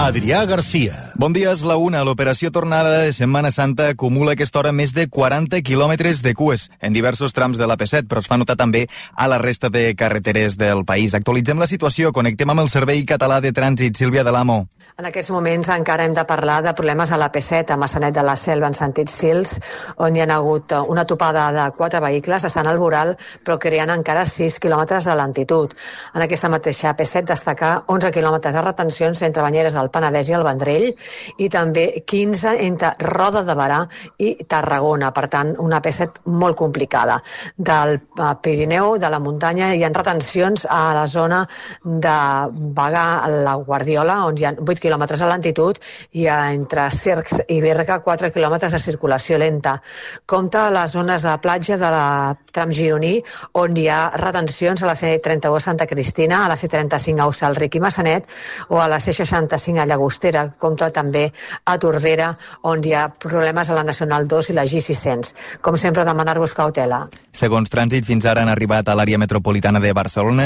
Adrià Garcia. Bon dia, és la una. L'operació tornada de Setmana Santa acumula a aquesta hora més de 40 quilòmetres de cues en diversos trams de la P7, però es fa notar també a la resta de carreteres del país. Actualitzem la situació, connectem amb el Servei Català de Trànsit. Sílvia de l'Amo. En aquests moments encara hem de parlar de problemes a la P7, a Maçanet de la Selva, en sentit Sils, on hi ha hagut una topada de 4 vehicles, estan al voral, però que hi ha encara 6 quilòmetres de lentitud. En aquesta mateixa P7 destacar 11 quilòmetres de retencions entre Banyeres del Penedès i el Vendrell, i també 15 entre Roda de Berà i Tarragona. Per tant, una P7 molt complicada. Del Pirineu, de la muntanya, hi ha retencions a la zona de Bagà, a la Guardiola, on hi ha 8 quilòmetres de lentitud, i entre Cercs i Berga 4 quilòmetres de circulació lenta. Compte a les zones de platja de la tram gironí, on hi ha retencions a la C31 a Santa Cristina, a la C35 a Hostalric i Maçanet, o a la C65 a Llagostera. Compte també a Tordera, on hi ha problemes a la Nacional 2 i la G600. Com sempre, demanar-vos cautela. Segons Trànsit, fins ara han arribat a l'àrea metropolitana de Barcelona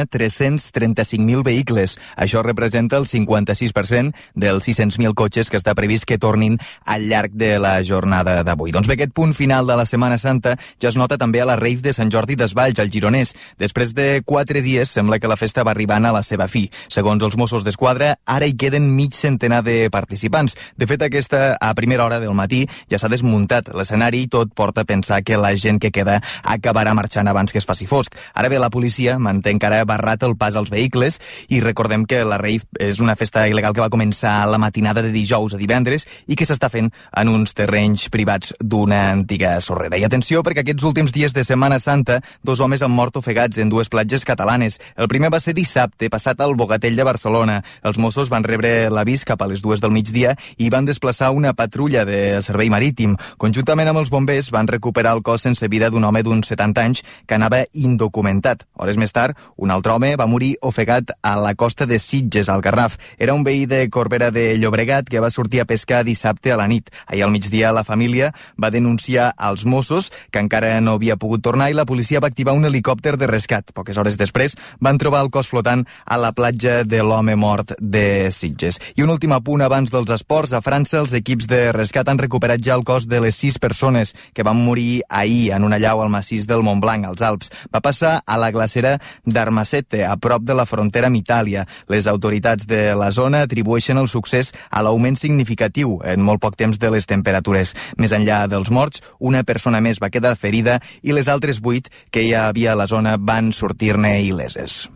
335.000 vehicles. Això representa el 56% dels 600.000 cotxes que està previst que tornin al llarg de la jornada d'avui. Doncs bé, aquest punt final de la Setmana Santa ja es nota també a la Rave de Sant Jordi Desvalls, al Gironès. Després de 4 dies, sembla que la festa va arribant a la seva fi. Segons els Mossos d'Esquadra, ara hi queden mig centenar de participants. De fet, aquesta a primera hora del matí ja s'ha desmuntat l'escenari i tot porta a pensar que la gent que queda acabarà marxant abans que es faci fosc. Ara bé, la policia manté encara barrat el pas als vehicles i recordem que la Rave és una festa il·legal que va començar la matinada de dijous a divendres i que s'està fent en uns terrenys privats d'una antiga sorrera. I atenció, perquè aquests últims dies de Setmana Santa 2 homes han mort ofegats en 2 platges catalanes. El primer va ser dissabte, passat al Bogatell de Barcelona. Els Mossos van rebre l'avís cap a les 2 del migdia i van desplaçar una patrulla del Servei Marítim. Conjuntament amb els bombers van recuperar el cos sense vida d'un home d'uns 70 anys que anava indocumentat. Hores més tard, un altre home va morir ofegat a la costa de Sitges, al Garraf. Era un veí de Corbera de Llobregat que va sortir a pescar dissabte a la nit. Ahir al migdia la família va denunciar als Mossos que encara no havia pogut tornar i la policia va activar un helicòpter de rescat. Poques hores després van trobar el cos flotant a la platja de l'home mort de Sitges. I un últim apunt abans dels esports. A França, els equips de rescat han recuperat ja el cos de les 6 persones que van morir ahir en una llau al massís del Montblanc, als Alps. Va passar a la glacera d'Armasete, a prop de la frontera amb Itàlia. Les autoritats de la zona atribueixen el succés a l'augment significatiu en molt poc temps de les temperatures. Més enllà dels morts, una persona més va quedar ferida i les altres 8 que hi havia a la zona van sortir-ne il·leses.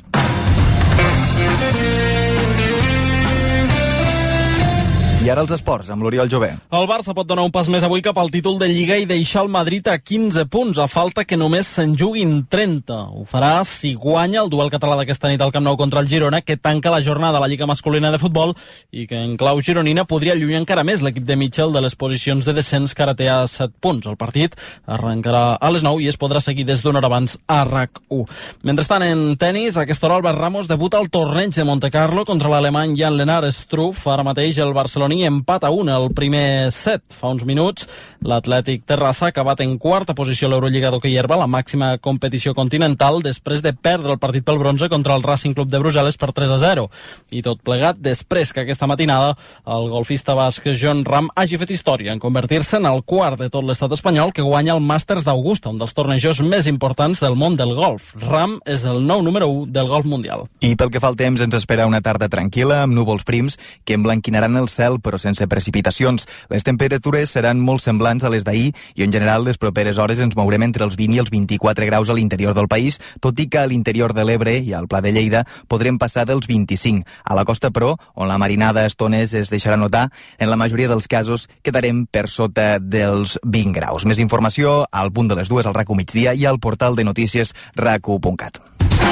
I ara els esports, amb l'Oriol Jové. El Barça pot donar un pas més avui cap al títol de Lliga i deixar el Madrid a 15 punts, a falta que només se'n juguin 30. Ho farà si guanya el duel català d'aquesta nit al Camp Nou contra el Girona, que tanca la jornada a la Lliga masculina de futbol i que en clau gironina podria allunyar encara més l'equip de Mitchell de les posicions de descens que ara té a 7 punts. El partit arrencarà a les 9 i es podrà seguir des d'una hora abans a RAC1. Mentrestant, en tenis, a aquesta hora Albert Ramos debuta al torneig de Montecarlo contra l'alemany Jan-Lennard Struff. Ara mateix el barceloní empat a 1 el primer set. Fa uns minuts l'Atlètic Terrassa ha acabat en quarta posició a l'Eurolliga d'hoquei herba, la màxima competició continental, després de perdre el partit pel bronze contra el Racing Club de Brussel·les per 3-0. I tot plegat després que aquesta matinada el golfista basc Jon Rahm hagi fet història en convertir-se en el quart de tot l'estat espanyol que guanya el Masters d'Augusta, un dels tornejos més importants del món del golf. Rahm és el nou número 1 del golf mundial. I pel que fa al temps, ens espera una tarda tranquil·la amb núvols prims que emblanquinaran el cel però sense precipitacions. Les temperatures seran molt semblants a les d'ahir i en general les properes hores ens mourem entre els 20 i els 24 graus a l'interior del país, tot i que a l'interior de l'Ebre i al Pla de Lleida podrem passar dels 25. A la costa, però, on la marinada a estones es deixarà notar, en la majoria dels casos quedarem per sota dels 20 graus. Més informació al punt de les 2 al RAC1 migdia i al portal de notícies rac1.cat.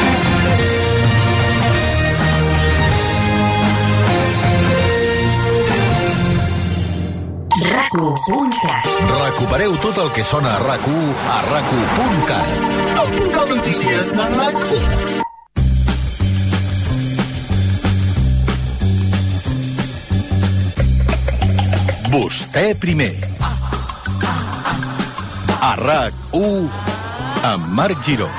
RAC1.cat. Recupereu tot el que sona a RAC1 a RAC1.cat. El portal de notícies de RAC1. Vostè primer. A RAC1 amb Marc Giró.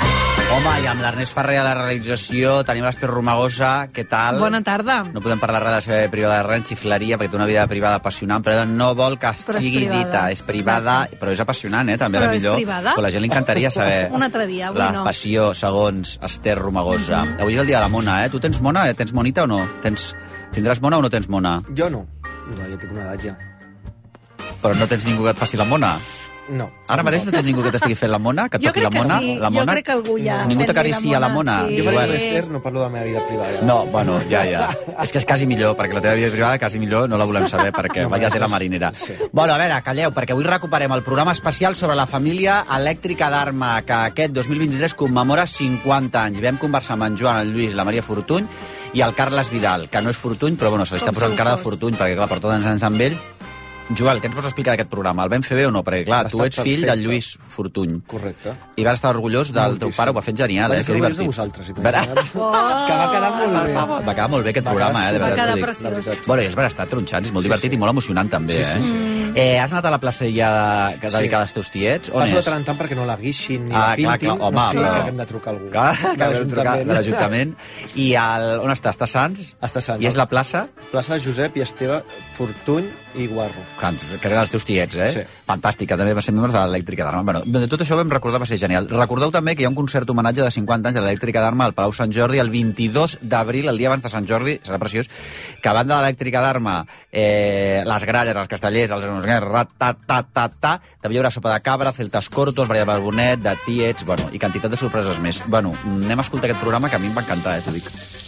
Home, i amb l'Ernest Ferrer a la realització, tenim l'Ester Romagosa, què tal? Bona tarda. No podem parlar res de la seva vida privada de res, xifleria, perquè té una vida privada apassionant, però no vol que sigui dita. És privada, però és apassionant, també però la millor. És privada? Però la gent li encantaria saber Un altre dia, avui la no. passió, segons Ester Romagosa. Avui és el dia de la mona, Tu tens mona? Tens monita o no? Tindràs mona o no tens mona? Jo no. No, jo tinc una edat ja. Però no tens ningú que et faci la mona? No. Ara mateix no tens ningú que t'estigui fent la mona? Que et toqui la mona? Sí. La mona? Jo crec que algú ja... Ningú t'acaricia la mona? Sí. Jo per l'Ester no parlo de la meva vida privada. No, bueno, ja. És que és quasi millor, perquè la teva vida privada quasi millor no la volem saber, perquè No, vaya tela marinera. Sí. Bueno, a veure, calleu, perquè avui recuperem el programa especial sobre la família elèctrica d'Arma, que aquest 2023 commemora 50 anys. Vam conversar amb en Joan, el Lluís, la Maria Fortuny i el Carles Vidal, que no és Fortuny, però bueno, se li està posant cara de Fortuny, perquè clar, per tot ens amb ell. Joel, què ens pots explicar d'aquest programa? El vam fer bé o no? Perquè, clar, tu ets fill del Lluís Fortuny. Correcte. I vas estar orgullós del teu pare, ho va fer genial, Que divertit. de vosaltres, Que va quedar molt bé. Va quedar molt bé aquest programa, de Va veritat. quedar t'ho dic. preciós. Bueno, i és estar tronxant, és molt divertit i molt emocionant també, Has anat a la placella dedicada als teus tiets? On Passo de és? tant en tant perquè no la guixin ni Ah, la pintin. clar, home, no sé, però- que haguem de trucar a algú. Clar, que De heu de trucar de l'Ajuntament. I on està? Està a Sants? Està a Sants. I és la plaça? Plaça Josep i Esteve Fortuny i Guarro. Que eren els teus tiets, Sí. Fantàstica, també va ser membres de l'Elèctrica d'Arma. Bueno, de tot això vam recordar, va ser genial. Recordeu també que hi ha un concert homenatge de 50 anys de l'Elèctrica d'Arma al Palau Sant Jordi el 22 d'abril, el dia abans de Sant Jordi, serà preciós, que a banda de l'Elèctrica d'Arma, les gralles, els castellers, també hi haurà sopa de cabra, celtes cortos, Maria del Barbonet, de tiets, bueno, i quantitat de sorpreses més. Bueno, anem a escoltar aquest programa que a mi em va encantar, t'ho dic.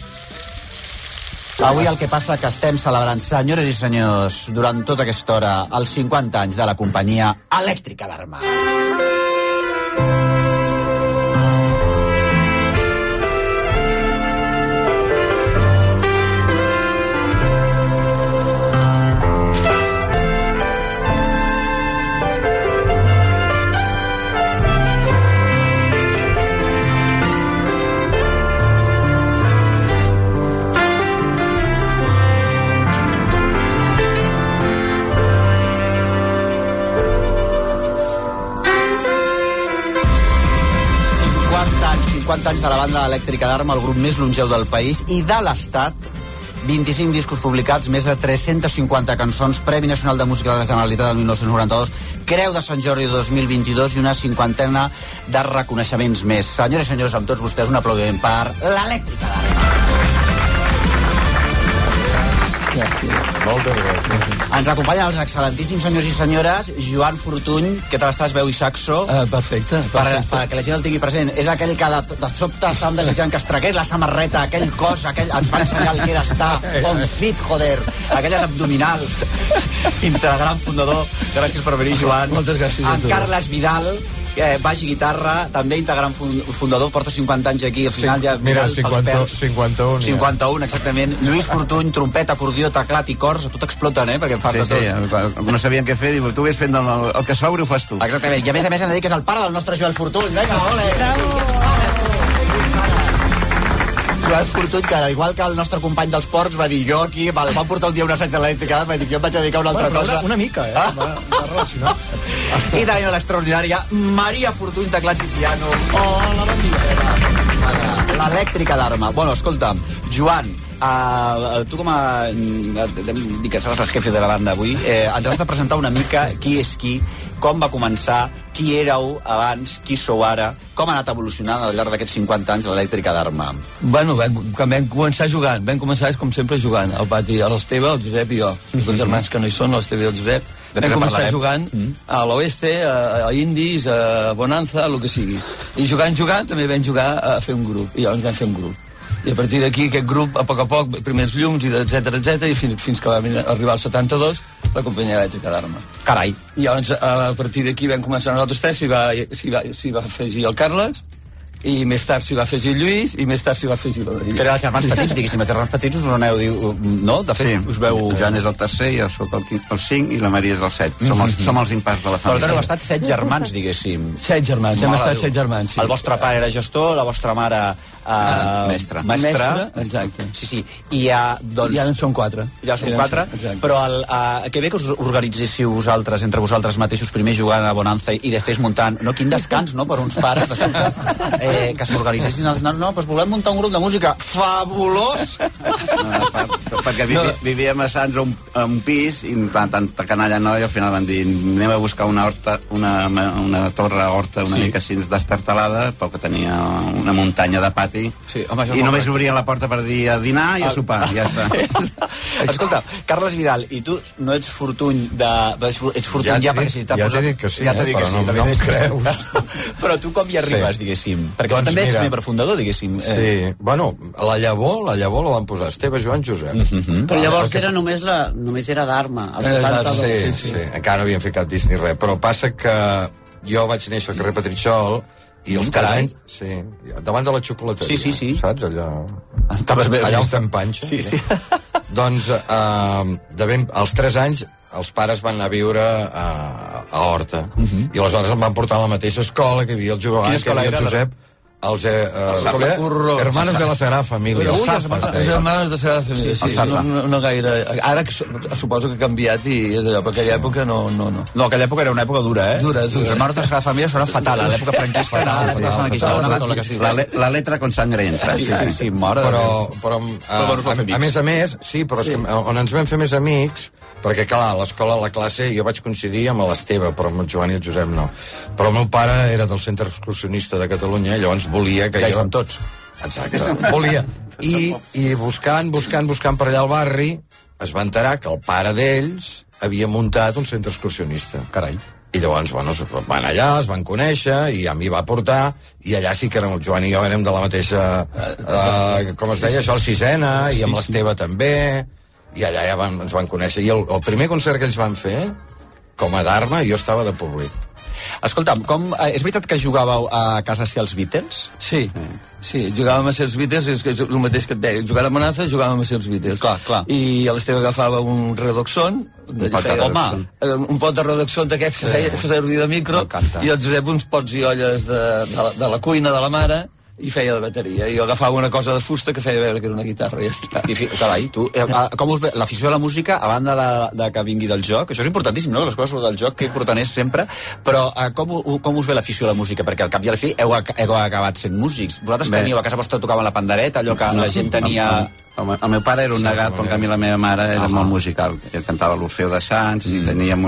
Avui el que passa que estem celebrant, senyores i senyors, durant tota aquesta hora, els 50 anys de la companyia Elèctrica d'Arma. Anys de la banda elèctrica d'Arma, el grup més longeu del país i de l'Estat, 25 discos publicats, més de 350 cançons, Premi Nacional de Música de la Generalitat del 1992, Creu de Sant Jordi 2022 i una cinquantena de reconeixements més. Senyores i senyors, amb tots vostès, un aplaudiment per l'Elèctrica d'Arma. Moltes gràcies. Ens acompanyen els excel·lentíssims senyors i senyores Joan Fortuny, que tal estàs, veu i saxo? Perfecte. Perquè la gent el tingui present. És aquell que de sobte estàvem desitjant que es tragués la samarreta, aquell cos, ens va ensenyar el que era estar on fit, joder, aquelles abdominals. Integrant fundador. Gràcies per venir, Joan. Moltes gràcies a tu. En Carles Vidal, baix i guitarra, també integrant fundador, porta 50 anys aquí, al final ja... Mira, 51. 51, exactament. Lluís Fortuny, trompeta, acordió, teclat i cors, a tot exploten, perquè em fas de tot. No sabien què fer, diu, tu vés fent el que s'obri ho fas tu. Exactament, i a més hem de dir que és el pare del nostre Joel Fortuny. Vinga, ole! Joel Fortuny, que igual que el nostre company dels ports va dir, jo aquí, vam portar un dia un assaig de l'elèctrica, va dir, jo em vaig dedicar a una altra cosa. Una mica, va relacionar. I tenim l'extraordinària Maria Fortuny, teclats i piano. Hola, bon dia. L'elèctrica d'Arma. Bueno, escolta'm, Joan, tu com a... Dic que seràs el jefe de la banda avui, ens has de presentar una mica qui és qui, com va començar, qui éreu abans, qui sou ara, com ha anat evolucionant al llarg d'aquests 50 anys l'elèctrica d'Arma. Bueno, vam començar jugant, vam començar com sempre jugant, al pati, a l'Esteve, el Josep i jo, dos germans que no hi són, l'Esteve i el Josep, vam començar jugant a l'Oeste, a Indis, a Bonanza, el que sigui. I jugant també vam jugar a fer un grup, i llavors vam fer un grup. I a partir d'aquí aquest grup, a poc, primers llums, etc i fins que va arribar al 72, la companyia elèctrica d'Arma. Carai. I llavors, a partir d'aquí vam començar nosaltres tres, s'hi va afegir el Carles, i més tard s'hi va afegir Lluís, i més tard s'hi va afegir la Maria. Que eren els germans petits, diguéssim, els germans petits us aneu, no? De fet, us veu... Joan és el tercer, jo sóc el 5 i la Maria és el 7. Som els impars de la Però família. heu estat 7 germans, diguéssim. 7 germans, hem estat 7 germans, sí. El vostre pare era gestor, la vostra mare... Mestre. Exacte. Sí. I doncs... Ja en són 4. Ja són 4, però que bé que us organitzéssiu vosaltres, entre vosaltres mateixos, primer jugant a Bonanza i després muntant... No, quin descans, no?, per uns pares, de sobte. que s'organitzessin els nanos, no, doncs volem muntar un grup de música. Fabulós! Perquè vivíem a Sants a un pis i tanta canalla noia, al final van dir anem a buscar una torre horta una mica així destartalada, però que tenia una muntanya de pati, i només obrien la porta per dir a dinar i a sopar, ja està. Escolta, Carles Vidal, i tu no ets Fortuny ets Fortuny ja perquè si t'ha posat... Ja t'he dit que sí, però no em creus. Però tu com hi arribes, diguéssim? Perquè també ets membre fundador, diguéssim. Sí, bueno, la llavor la van posar Esteve, Joan, Josep. Però llavors era només era d'Arma, al 72. Sí, encara no havien fet cap disc ni res, però passa que jo vaig néixer al carrer Petritxol i els 3 anys... Sí, davant de la xocolateria. Sí. Saps, allò... Allà on fem panxa. Sí. Doncs, als 3 anys, els pares van anar a viure a Horta. I aleshores em van portar a la mateixa escola que hi havia el Joan, que hi havia el Josep, els hermanos de la Sagrada Família. Els hermanos de la Sagrada Família, sí, no gaire. Ara suposo que ha canviat i és allò, però aquella època no. No, aquella època era una època dura, eh? Dura. Els hermanos de la Sagrada Família sona fatal, a l'època franquista. La letra con sangre entra. Sí, mare. Però a més, sí, però és que on ens vam fer més amics, perquè clar, a l'escola, a la classe, jo vaig coincidir amb l'Esteve, però amb el Joan i el Josep no. Però el meu pare era del Centre Excursionista de Catalunya, llavors volia que jo... Ja hi som tots. Exacte, volia. I buscant per allà al barri, es va enterar que el pare d'ells havia muntat un centre excursionista. Carai. I llavors, bueno, van allà, es van conèixer, i a mi va portar, i allà sí que érem el Joan i jo érem de la mateixa... com es deia això, el Sisena, i amb l'Esteve també... I allà ja ens van conèixer. I el primer concert que ells van fer, com a d'Arma, jo estava de públic. Escolta'm, és veritat que jugàveu a casa si els Beatles? Sí, jugàvem a ser els Beatles, és el mateix que et deia. Jugàvem a Manaza, jugàvem a ser els Beatles. Clar. I l'Esteve agafava un redoxon, un pot de redoxon d'aquests que feia servir de micro, i el Josep uns pots i olles de la cuina de la mare, i feia de bateria, i jo agafava una cosa de fusta que feia veure que era una guitarra i ja està. Carai, tu, com us ve l'afició a la música, a banda de que vingui del joc, això és importantíssim, no?, les coses del joc, que important és sempre, però com us ve l'afició a la música? Perquè al cap i a la fi heu acabat sent músics. Vosaltres teníeu, a casa vostra tocaven la pandereta, allò que la gent tenia... El meu pare era un negat, però en canvi la meva mare era molt musical. Ell cantava l'Orfeu de Sants, i teníem...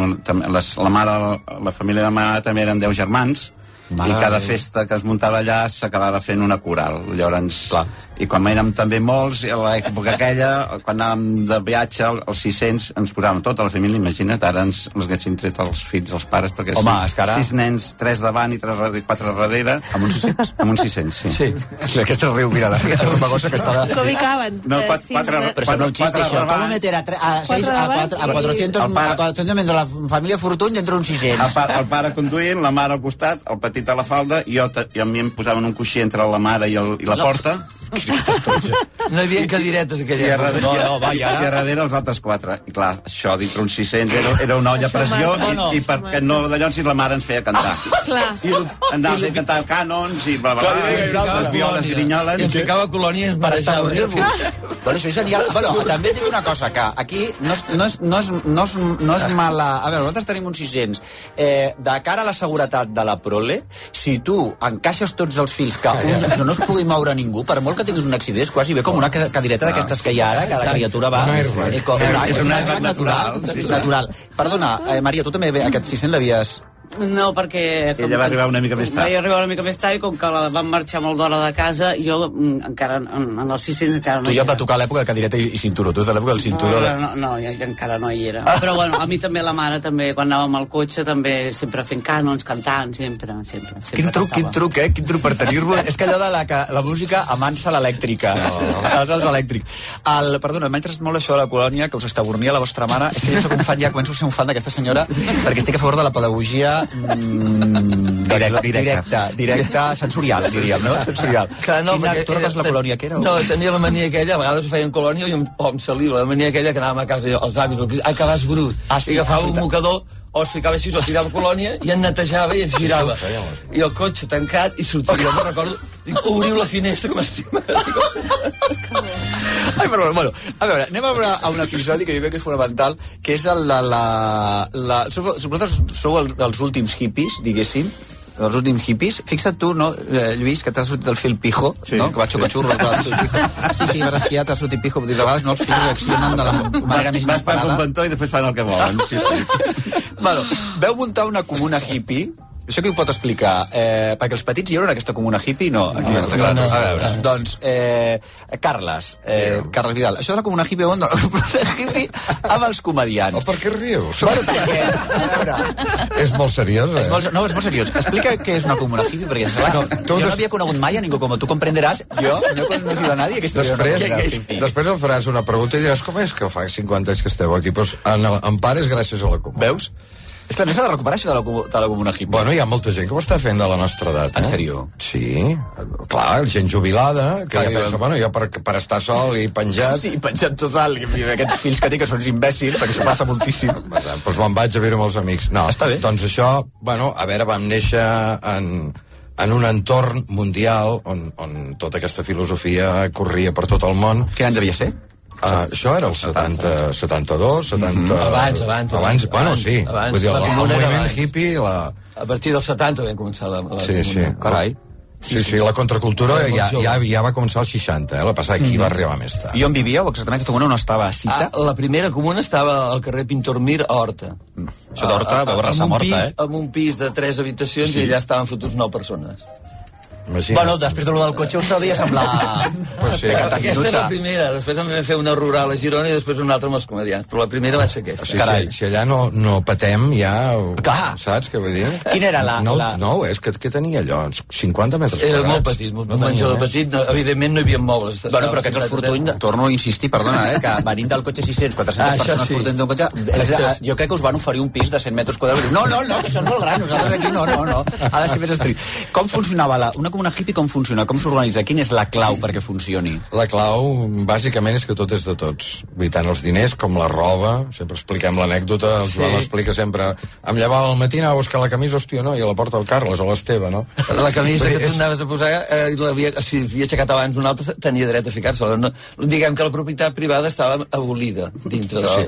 La família de la mare també eren 10 germans, i cada festa que es muntava allà s'acabava fent una coral. Llavors, i quan érem també molts, a l'època aquella, quan anàvem de viatge, als 600, ens posàvem tota la família, imagina't, ara ens haguessin tret els fills, els pares, perquè 6 nens, 3 davant i 4 darrere, amb uns 600. Amb uns 600, sí. Aquesta riu, mira, aquesta romagosa que estava... Com hi caben? No, 4 Però no un xiste, això. Com meter a 400 membres de la família Fortuny entre uns 600? El pare conduint, la mare al costat, el petit a la falda, i a mi em posaven un coixí entre la mare i la porta. No hi havia cadiretes aquella època. I a darrere els altres 4. I clar, això dintre uns 600 era una olla a pressió, i perquè no de llavors la mare ens feia cantar. I anàvem a cantar cànons i les violes i vinyoles. I em ficava colònia per estar a dormir-vos. Bueno, això és genial. Bueno, també dic una cosa, que aquí no és mala... A veure, nosaltres tenim uns 600. De cara a la seguretat de la prole, si tu encaixes tots els fils que no es pugui moure ningú, per molt que tinguis un accident, és quasi bé com una cadireta d'aquestes que hi ha ara, cada criatura va... És una airbag natural. Perdona, Maria, tu també aquest 600 l'havies... No, perquè... Ella va arribar una mica més tard. Va arribar una mica més tard i com que van marxar molt d'hora de casa, jo encara, en els 600 encara no hi era. Tu ja va tocar l'època de cadireta i cinturó, tu de l'època del cinturó... No, encara no hi era. Però bueno, a mi també la mare, també, quan anàvem al cotxe, també sempre fent cànons, cantant, sempre. Quin truc, Quin truc per tenir-lo. És que allò de la música amansa l'elèctrica. Els elèctric. Perdona, m'ha interessat molt això de la colònia, que us estabornia la vostra mare. És que jo soc un fan, ja començo a ser un fan d'aquesta senyora, perquè estic a favor de la pedagogia directa, sensorial, diríem, no? Sensorial. Tu recordes la colònia que era? No, tenia la mania aquella, a vegades ho feien colònia i amb saliva, la mania aquella que anàvem a casa, els avis, que vas brut, i agafava un mocador, o es ficava així, o tirava colònia, i en netejava i es girava. I el cotxe tancat, i sortia, jo me'n recordo, dic, obriu la finestra com estima. Ai, però bueno, a veure, anem a veure a un episodi que jo crec que és fonamental, que és el de vosaltres sou els últims hippies, diguéssim, dels últims hippies. Fixa't tu, no, Lluís, que t'has sortit el fil pijo, no? Que va xocar-xurros. Sí, vas esquiar, t'has sortit pijo. De vegades no, els fills reaccionen de la manera més inesperada. Vas per un ventó i després fan el que volen. Bueno, veu muntar una comuna hippie. Això qui ho pot explicar? Perquè els petits hi haurà aquesta comuna hippie? No. A veure. Doncs, Carles Vidal, això de la comuna hippie, la comuna hippie amb els comediants. Per què rius? Bueno, perquè, a veure... És molt seriós, No, és molt seriós. Explica què és una comuna hippie, perquè jo no havia conegut mai a ningú, com tu comprenderààs, jo no he conocido a nadie. Després em faràs una pregunta i diràs, com és que fa 50 anys que esteu aquí? Doncs en part és gràcies a la comuna. Veus? És que no s'ha de recuperar això de la comuna hippie. Bueno, hi ha molta gent que ho està fent de la nostra edat. En sèrio? Sí, clar, gent jubilada, que ja pensa, bueno, jo per estar sol i penjat... Sí, penjat total, i aquests fills que té que són imbècils, perquè això passa moltíssim. Doncs me'n vaig a viure amb els amics. No, està bé. Doncs això, bueno, a veure, vam néixer en un entorn mundial on tota aquesta filosofia corria per tot el món. Quin any devia ser? Això era el 72, 70... Abans, bueno, sí. Vull dir, el moviment hippie... A partir dels 70 vam començar la Sí. Carai. Sí, la contracultura ja va començar als 60, la passada aquí va arribar més tard. I on vivíeu exactament? Aquesta comuna no estava a Cita? La primera comuna estava al carrer Pintor Mir, a Horta. Això d'Horta, veu raça morta, Amb un pis de 3 habitacions i allà estaven fotuts 9 persones. Bueno, després de lo del cotxe us devia semblar... Aquesta és la primera, després em vam fer una rural a Girona i després una altra amb els comediants, però la primera va ser aquesta. Carai, si allà no patem ja... Saps què vull dir? Quina era la... No, és que tenia allò, 50 metres quadrats. Era molt petit, un menjador petit, evidentment no hi havia mobles. Bueno, però aquests els Fortuny, torno a insistir, perdona, que venint del cotxe 600, 400 persones Fortuny d'un cotxe, jo crec que us van oferir un pis de 100 metres quadrats. No, que això és molt gran, nosaltres aquí no. Ha de ser més estricte. Com funcionava una comuna hippie, com funciona? Com s'organitza? Quina és la clau perquè funcioni? La clau, bàsicament, és que tot és de tots. Tant els diners com la roba. Sempre expliquem l'anècdota, el Joan l'explica sempre. Em llevava al matí, anava a buscar la camisa, hòstia, no, i a la porta del Carles, a l'Esteve, no? La camisa que tu anaves a posar, si havia aixecat abans un altre, tenia dret a ficar-se. Diguem que la propietat privada estava abolida dintre de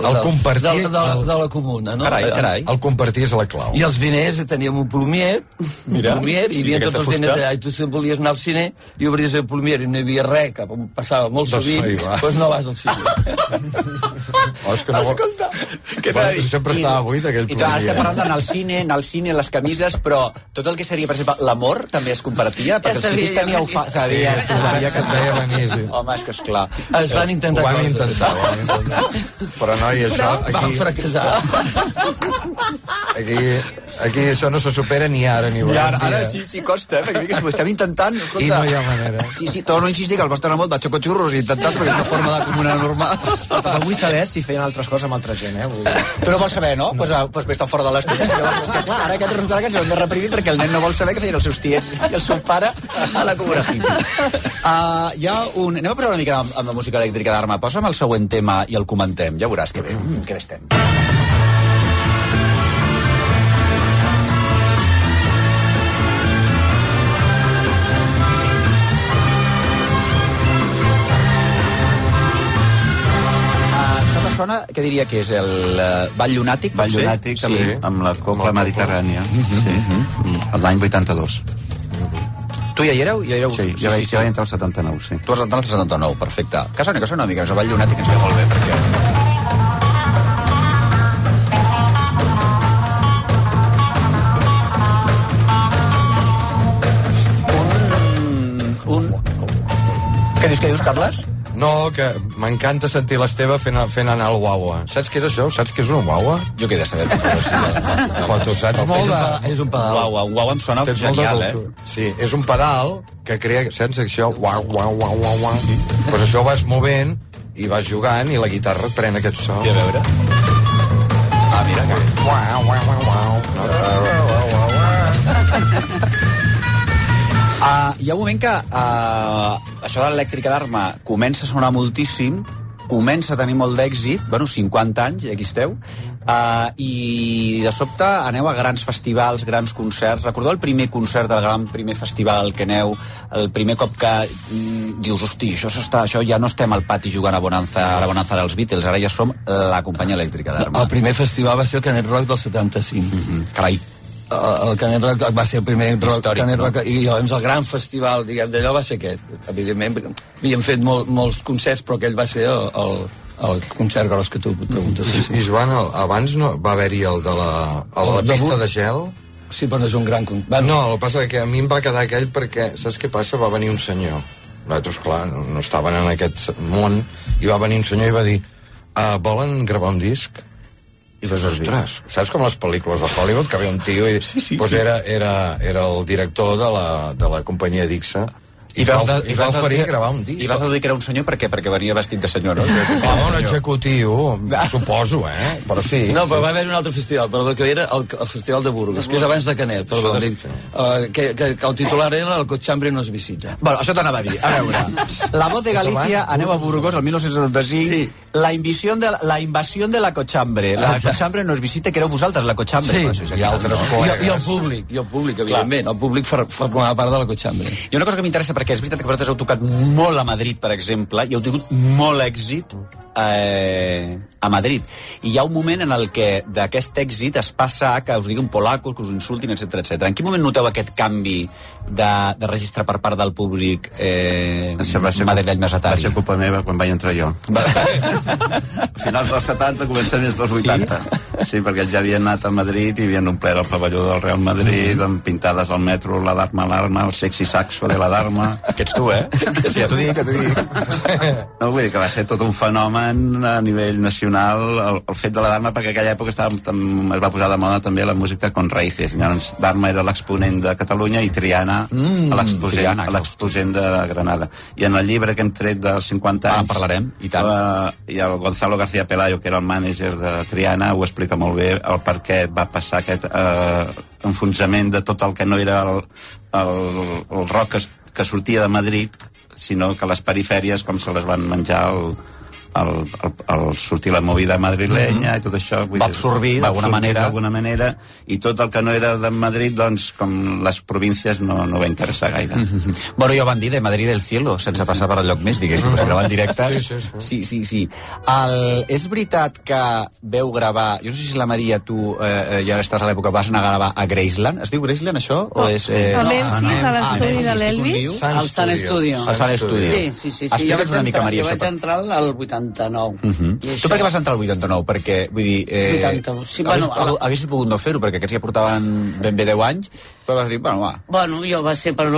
la comuna, no? Carai. El compartir és la clau. I els diners, teníem un plomier, i hi havia tots els diners allà, i tu volies anar al cine i obries el plomier i no hi havia res, que passava molt sovint, doncs no vas al cine. Escolta, què t'ha dit? Sempre estava buit aquell plomier. I ara estem parlant d'anar al cine, les camises, però tot el que seria, per exemple, l'amor també es compartia, perquè els fills teníeu sabia que et veia venir. Home, és que esclar. Es van intentar coses. Ho vam intentar. Però noi, això aquí... Va fracassar. Aquí això no se supera ni ara ni avui. Ara sí costa, perquè ho estem intentant. I no hi ha manera. Sí, torno a insistir que el vostre amor va xoco-xurros i intentant, perquè és una forma de comuna normal. Però vull saber si feien altres coses amb altra gent, Tu no vols saber, no? Doncs estan fora de l'estudi. És que clar, ara aquest resultat que ens hem de reprimir perquè el nen no vol saber que feien els seus tiets i el seu pare a la comuna hippie. Anem a posar una mica amb la música elèctrica d'Arma. Posa'm el següent tema i el comentem. Ja veuràs que bé estem. Sona, què diria que és el Ball Llunàtic? Ball Llunàtic, també, amb la Copla Mediterrània, l'any 82. Tu ja hi éreu? Sí, jo vaig entrar al 79, sí. Tu has entrat al 79, perfecte. Que sona una mica, és el Ball Llunàtic, ens ve molt bé, perquè... Què dius, Carles? No, que m'encanta sentir l'Esteve fent anar el guagua. Saps què és això? Saps què és un guagua? Jo què he de saber? Però tu saps molt de... És un pedal. Un guagua em sona genial, Sí, és un pedal que crea... Saps això? Guau. Pues això vas movent i vas jugant i la guitarra et pren aquest so. I a veure. Mira que... Hi ha un moment que això de l'elèctrica d'Arma comença a sonar moltíssim, comença a tenir molt d'èxit, 50 anys, i aquí esteu, i de sobte aneu a grans festivals, grans concerts. Recordeu el primer concert del gran primer festival que aneu, el primer cop que dius, hosti, això ja no estem al pati jugant a la Bonanza dels Beatles, ara ja som la companyia elèctrica d'Arma. El primer festival va ser el Canet Rock del 75. Carai. el Canet Rock va ser el primer Canet Rock, i llavors el gran festival, diguem, d'allò va ser aquest. Evidentment, havíem fet molts concerts, però aquell va ser el concert gros que tu preguntes. I Joan, abans no va haver-hi el de la pista de gel? Sí, però no és un gran concert. No, el que passa que a mi em va quedar aquell perquè, saps què passa? Va venir un senyor. Nosaltres, clar, no estaven en aquest món, i va venir un senyor i va dir volen gravar un disc? I vas, ostres, saps com les pel·lícules de Hollywood, que ve un tio i pues era el director de la companyia Dixa. I va oferir gravar un disc. I vas dir que era un senyor per què? Perquè venia vestit de senyor, no? Un executiu, suposo, però sí. No, però va haver un altre festival, perdó, que era el Festival de Burgos, que és abans de Canet, perdó, que el titular era El cotxambre no es visita. Bueno, això t'anava a dir. A veure, La Voz de Galícia, aneu a Burgos, el 1975, la invasió de la cotxambre. La cotxambre no es visita, que éreu vosaltres, la cotxambre. I altres col·legues. I el públic, evidentment. El públic formava part de la cotxambre. Hi ha una cosa que m'interessa, perquè és veritat que vosaltres heu tocat molt a Madrid, per exemple, i heu tingut molt èxit a Madrid. I hi ha un moment en el que d'aquest èxit es passa a que us diguin polacos, que us insultin, etc. En quin moment noteu aquest canvi de registre per part del públic madrileny mesatari? Va ser culpa meva quan vaig entrar jo. Finals dels 70, començaments dels 80. Sí, perquè ells ja havien anat a Madrid i havien omplert el pavelló del Real Madrid amb pintades al metro, la Dharma Alarma, el sexy saxo de la Dharma. Que ets tu, Sí, ja t'ho dic. No, vull dir que va ser tot un fenomen a nivell nacional el fet de la Dharma, perquè en aquella època es va posar de moda també la música con raíces. Llavors, Dharma era l'exponent de Catalunya i Triana l'exponent de Granada. I en el llibre que hem tret dels 50 anys... En parlarem, i tant. I el Gonzalo García Pelayo, que era el mànager de Triana, ho explica molt bé el per què va passar aquest enfonsament de tot el que no era el rock que sortia de Madrid, sinó que les perifèries com se les van menjar al sortir la movida madrilenya i tot això va absorbir d'alguna manera i tot el que no era de Madrid, doncs com les províncies no va interessar gaire. Bueno, ja van dir de Madrid del cielo, sense passar per enlloc més, diguéssim, gravant directes. Sí. És veritat que veu gravar, jo no sé si la Maria, tu ja estàs a l'època, vas anar a gravar a Graceland, es diu Graceland això? A Memphis, a l'estudi de l'Elvis. Al Sun Studio. Al Sun Studio. Sí. Jo vaig entrar al 89. Tu per què vas entrar al 89? Perquè, vull dir... 89, sí, bueno... Haguessis pogut no fer-ho, perquè aquests ja portaven ben bé 10 anys, però vas dir, bueno, va. Bueno, jo va ser per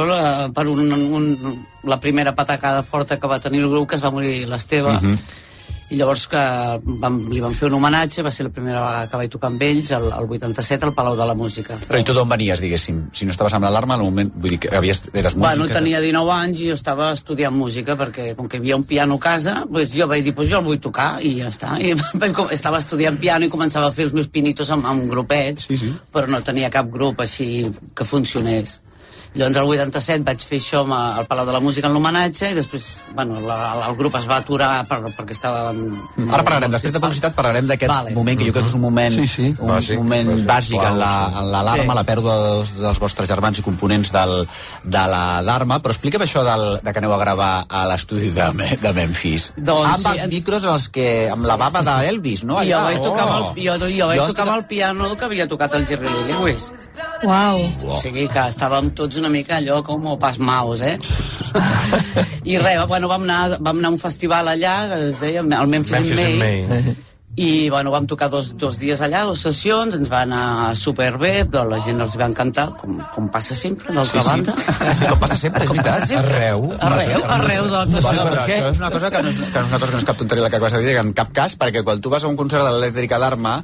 la primera patacada forta que va tenir el grup, que es va morir l'Esteve, i llavors que li van fer un homenatge, va ser la primera vegada que vaig tocar amb ells, el 87, al Palau de la Música. Però i tu d'on venies, diguéssim? Si no estaves amb l'Alarma, al moment, vull dir que eres música... Bueno, tenia 19 anys i jo estava estudiant música, perquè com que hi havia un piano a casa, doncs jo vaig dir, jo el vull tocar, i ja està. I estava estudiant piano i començava a fer els meus pinitos amb grupets, però no tenia cap grup així que funcionés. Llavors, el 87 vaig fer això al Palau de la Música en l'homenatge i després, bueno, el grup es va aturar perquè estaven... Ara parlarem, després de publicitat parlarem d'aquest moment, que jo crec que és un moment bàsic en l'Alarma, la pèrdua dels vostres germans i components de l'Alarma, però explica'm això de que aneu a gravar a l'estudi de Memphis. Amb els micros amb la baba d'Elvis, no? Jo vaig tocar amb el piano que havia tocat el Jerry Lee Lewis. Uau. O sigui que estàvem tots una mica allò com pasmaos, I res, bueno, vam anar a un festival allà, es deia el Memphis in May. I, bueno, vam tocar dos dies allà, 2 sessions, ens va anar superbé, però la gent els va encantar, com passa sempre, d'altra banda. Sí, com passa sempre, és veritat. Arreu de tot això. Això és una cosa que no és cap tonteria la que vas a dir, en cap cas, perquè quan tu vas a un concert de l'Elèctrica d'Arma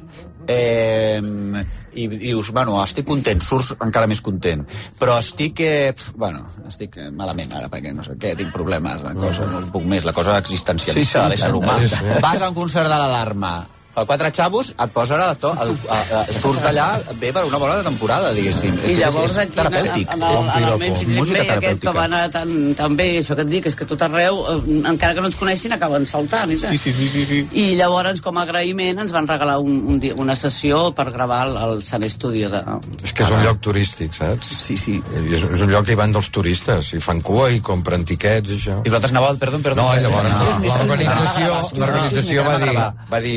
i dius, bueno, estic content, surts encara més content, però estic malament ara, perquè no sé què, tinc problemes, no puc més, la cosa existencialista de l'ésser humà. Vas a un concert de l'Alarma, per 4 xavos et posa surts d'allà bé per una bona temporada, diguéssim. I llavors aquí en el Memphis aquest que va anar tan bé, això que et dic, és que tot arreu, encara que no ens coneixin, acaben saltant. I llavors, com a agraïment, ens van regalar una sessió per gravar al Sun Studio. És que és un lloc turístic, saps? Sí. És un lloc que hi van dels turistes, i fan cua i compren tiquets i això. I vosaltres anàveu, perdó. No, llavors l'organització va dir, us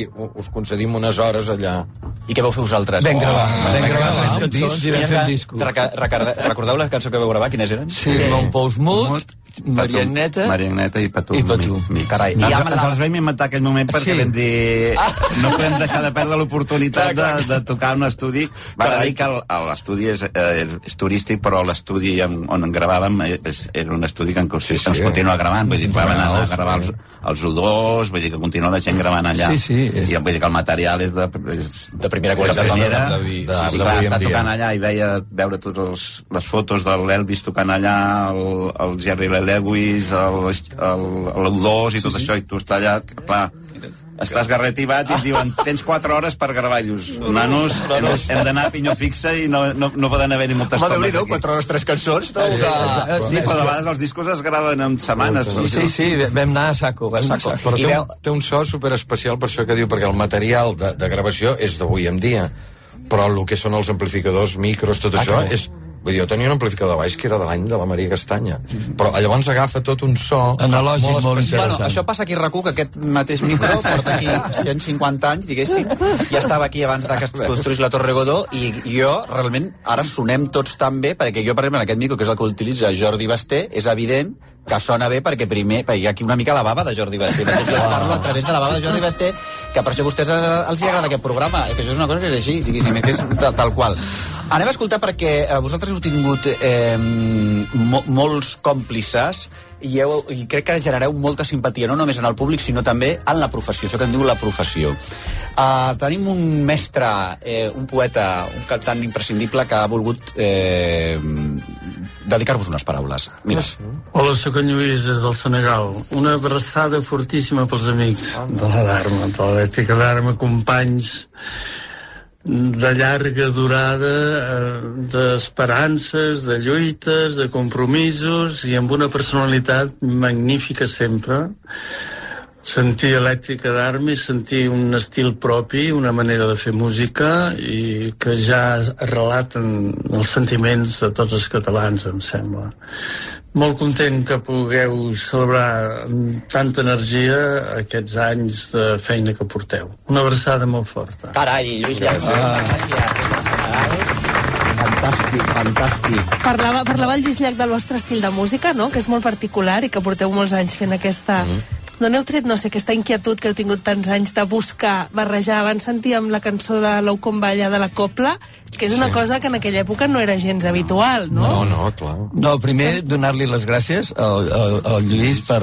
us concedim unes hores allà. I què vau fer vosaltres? Vam gravar les cançons i vam fer un disc. Recordeu la cançó que vau gravar? Quines eren? Sí, Mon Pous Mut, Maria Agneta i Patum. Carai, ens els vam inventar aquell moment perquè vam dir no podem deixar de perdre l'oportunitat de tocar un estudi. Val a dir que l'estudi és turístic, però l'estudi on gravàvem era un estudi que ens continua gravant, vull dir, vam anar a gravar els U2, vull dir que continua la gent gravant allà. I vull dir que el material és de primera qualitat. Està tocant allà i veure totes les fotos de l'Elvis tocant allà, el Jerry Lewis, l'U2 i tot això, i tu estàs allà, clar, estàs garretivat i et diuen tens 4 hores per gravar, i dius, nanos, hem d'anar a pinyó fixa i no poden haver-hi moltes coses. Home, Déu-n'hi-do, 4 hores, 3 cançons. Sí, però de vegades els discos es graven en setmanes. Sí, vam anar a saco. Però té un so superespecial per això que diu, perquè el material de gravació és d'avui en dia, però el que són els amplificadors, micros, tot això és... Vull dir, jo tenia un amplificador de baix que era de l'any de la Maria Castanya, però llavors agafa tot un so analògic molt interessant. Bueno, això passa aquí a RAC1, que aquest mateix micro porta aquí 150 anys, diguéssim, ja estava aquí abans que es construís la Torre Godó, i jo, realment, ara sonem tots tan bé, perquè jo, per exemple, en aquest micro, que és el que utilitza Jordi Basté, és evident que sona bé perquè primer, perquè hi ha aquí una mica la bava de Jordi Basté, perquè jo parlo a través de la bava de Jordi Basté, que per això a vostès els hi agrada aquest programa, que això és una cosa que és així, diguéssim, que és tal qual. Anem a escoltar perquè vosaltres heu tingut molts còmplices i crec que genereu molta simpatia, no només en el públic, sinó també en la professió, això que en diu la professió. Tenim un mestre, un poeta, un cantant imprescindible que ha volgut dedicar-vos unes paraules. Mira. Hola, soc en Lluís, des del Senegal. Una abraçada fortíssima pels amics de la Dharma, de l'Elèctrica Dharma, companys de llarga durada, d'esperances, de lluites, de compromisos, i amb una personalitat magnífica sempre. Sentir Elèctrica Dharma i sentir un estil propi, una manera de fer música, i que ja relaten els sentiments de tots els catalans, em sembla. Molt content que pugueu celebrar amb tanta energia aquests anys de feina que porteu. Una abraçada molt forta. Carai, Lluís Llach. Fantàstic. Parlava el Lluís Llach del vostre estil de música, no?, que és molt particular i que porteu molts anys fent aquesta... D'on heu tret, no sé, aquesta inquietud que heu tingut tants anys de buscar, barrejar? Abans sentíem la cançó de l'Ou com balla de la Copla, que és una cosa que en aquella època no era gens habitual, no? No, clar. No, primer donar-li les gràcies al Lluís per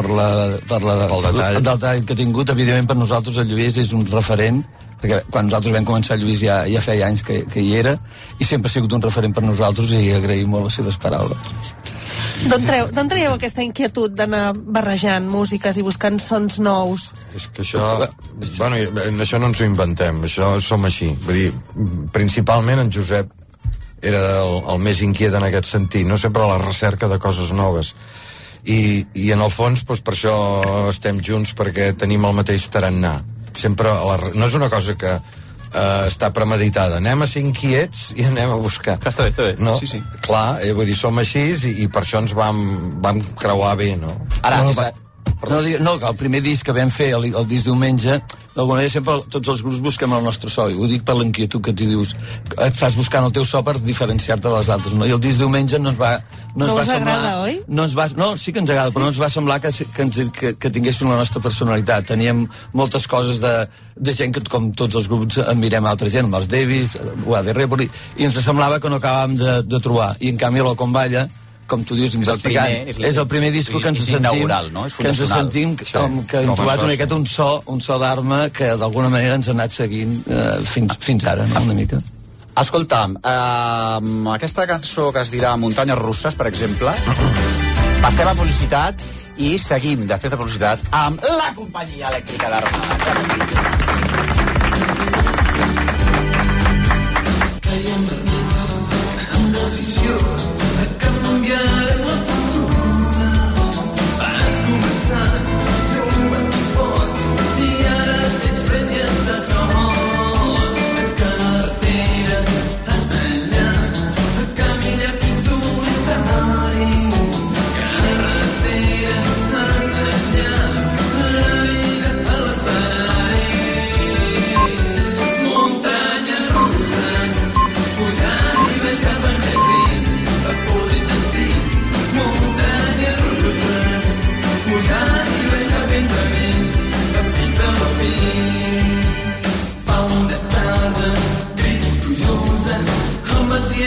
el detall que ha tingut. Evidentment, per nosaltres el Lluís és un referent, perquè quan nosaltres vam començar, Lluís ja feia anys que hi era, i sempre ha sigut un referent per nosaltres, i agraïm molt les seves paraules. D'on traieu aquesta inquietud d'anar barrejant músiques i buscant sons nous? És que això... Bueno, això no ens ho inventem, això som així. Vull dir, principalment en Josep era el més inquiet en aquest sentit, no? Sempre a la recerca de coses noves. I en el fons, doncs, per això estem junts, perquè tenim el mateix tarannà. Sempre no és una cosa que està premeditada. Anem a ser inquiets i anem a buscar. Està bé. No? Sí. Clar, vull dir, som així i per això ens vam creuar bé, no? Ara, no, el primer disc que vam fer, el disc Diumenge, d'alguna manera sempre tots els grups busquem el nostre so, i ho dic per l'inquietud que t'hi dius, estàs buscant el teu so per diferenciar-te dels altres, no? I el disc Diumenge no ens va agrada, oi? No, sí que ens agrada, però no ens va semblar que tinguéssim la nostra personalitat. Teníem moltes coses de gent que, com tots els grups, admirem altra gent, amb els Davis, Wade Report, i ens semblava que no acabàvem de trobar. I en canvi, l'Ou com balla, com tu dius, és el primer disc que ens sentim que hem trobat una miqueta un so d'Arma que d'alguna manera ens ha anat seguint fins ara, no? Una mica. Escolta'm, aquesta cançó que es dirà Muntanyes Russes, per exemple, passem a publicitat i seguim després de publicitat amb la companyia elèctrica d'Arma.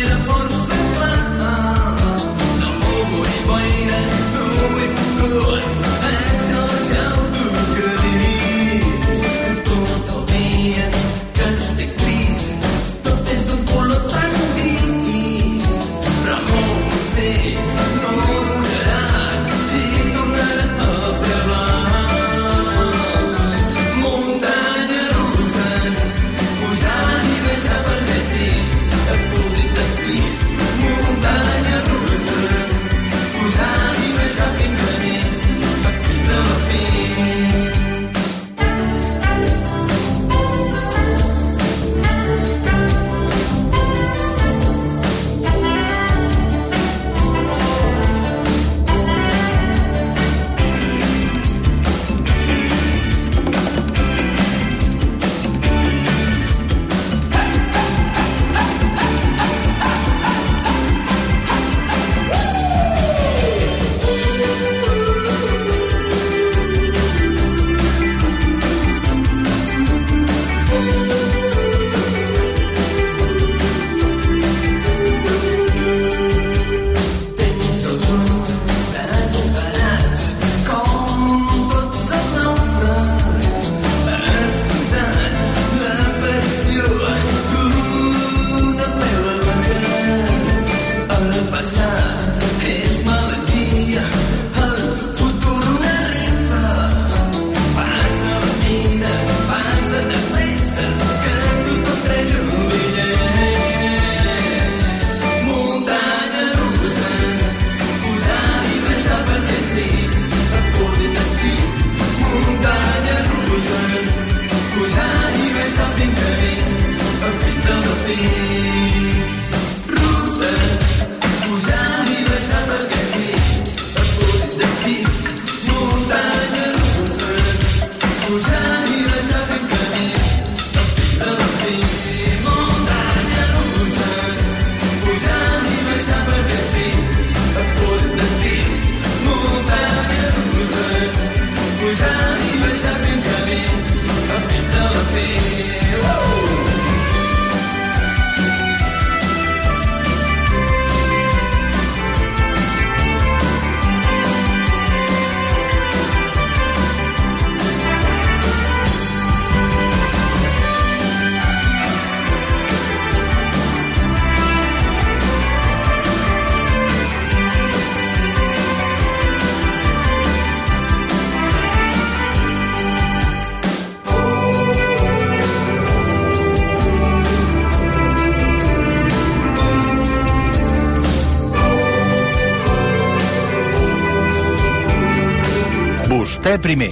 Vostè primer,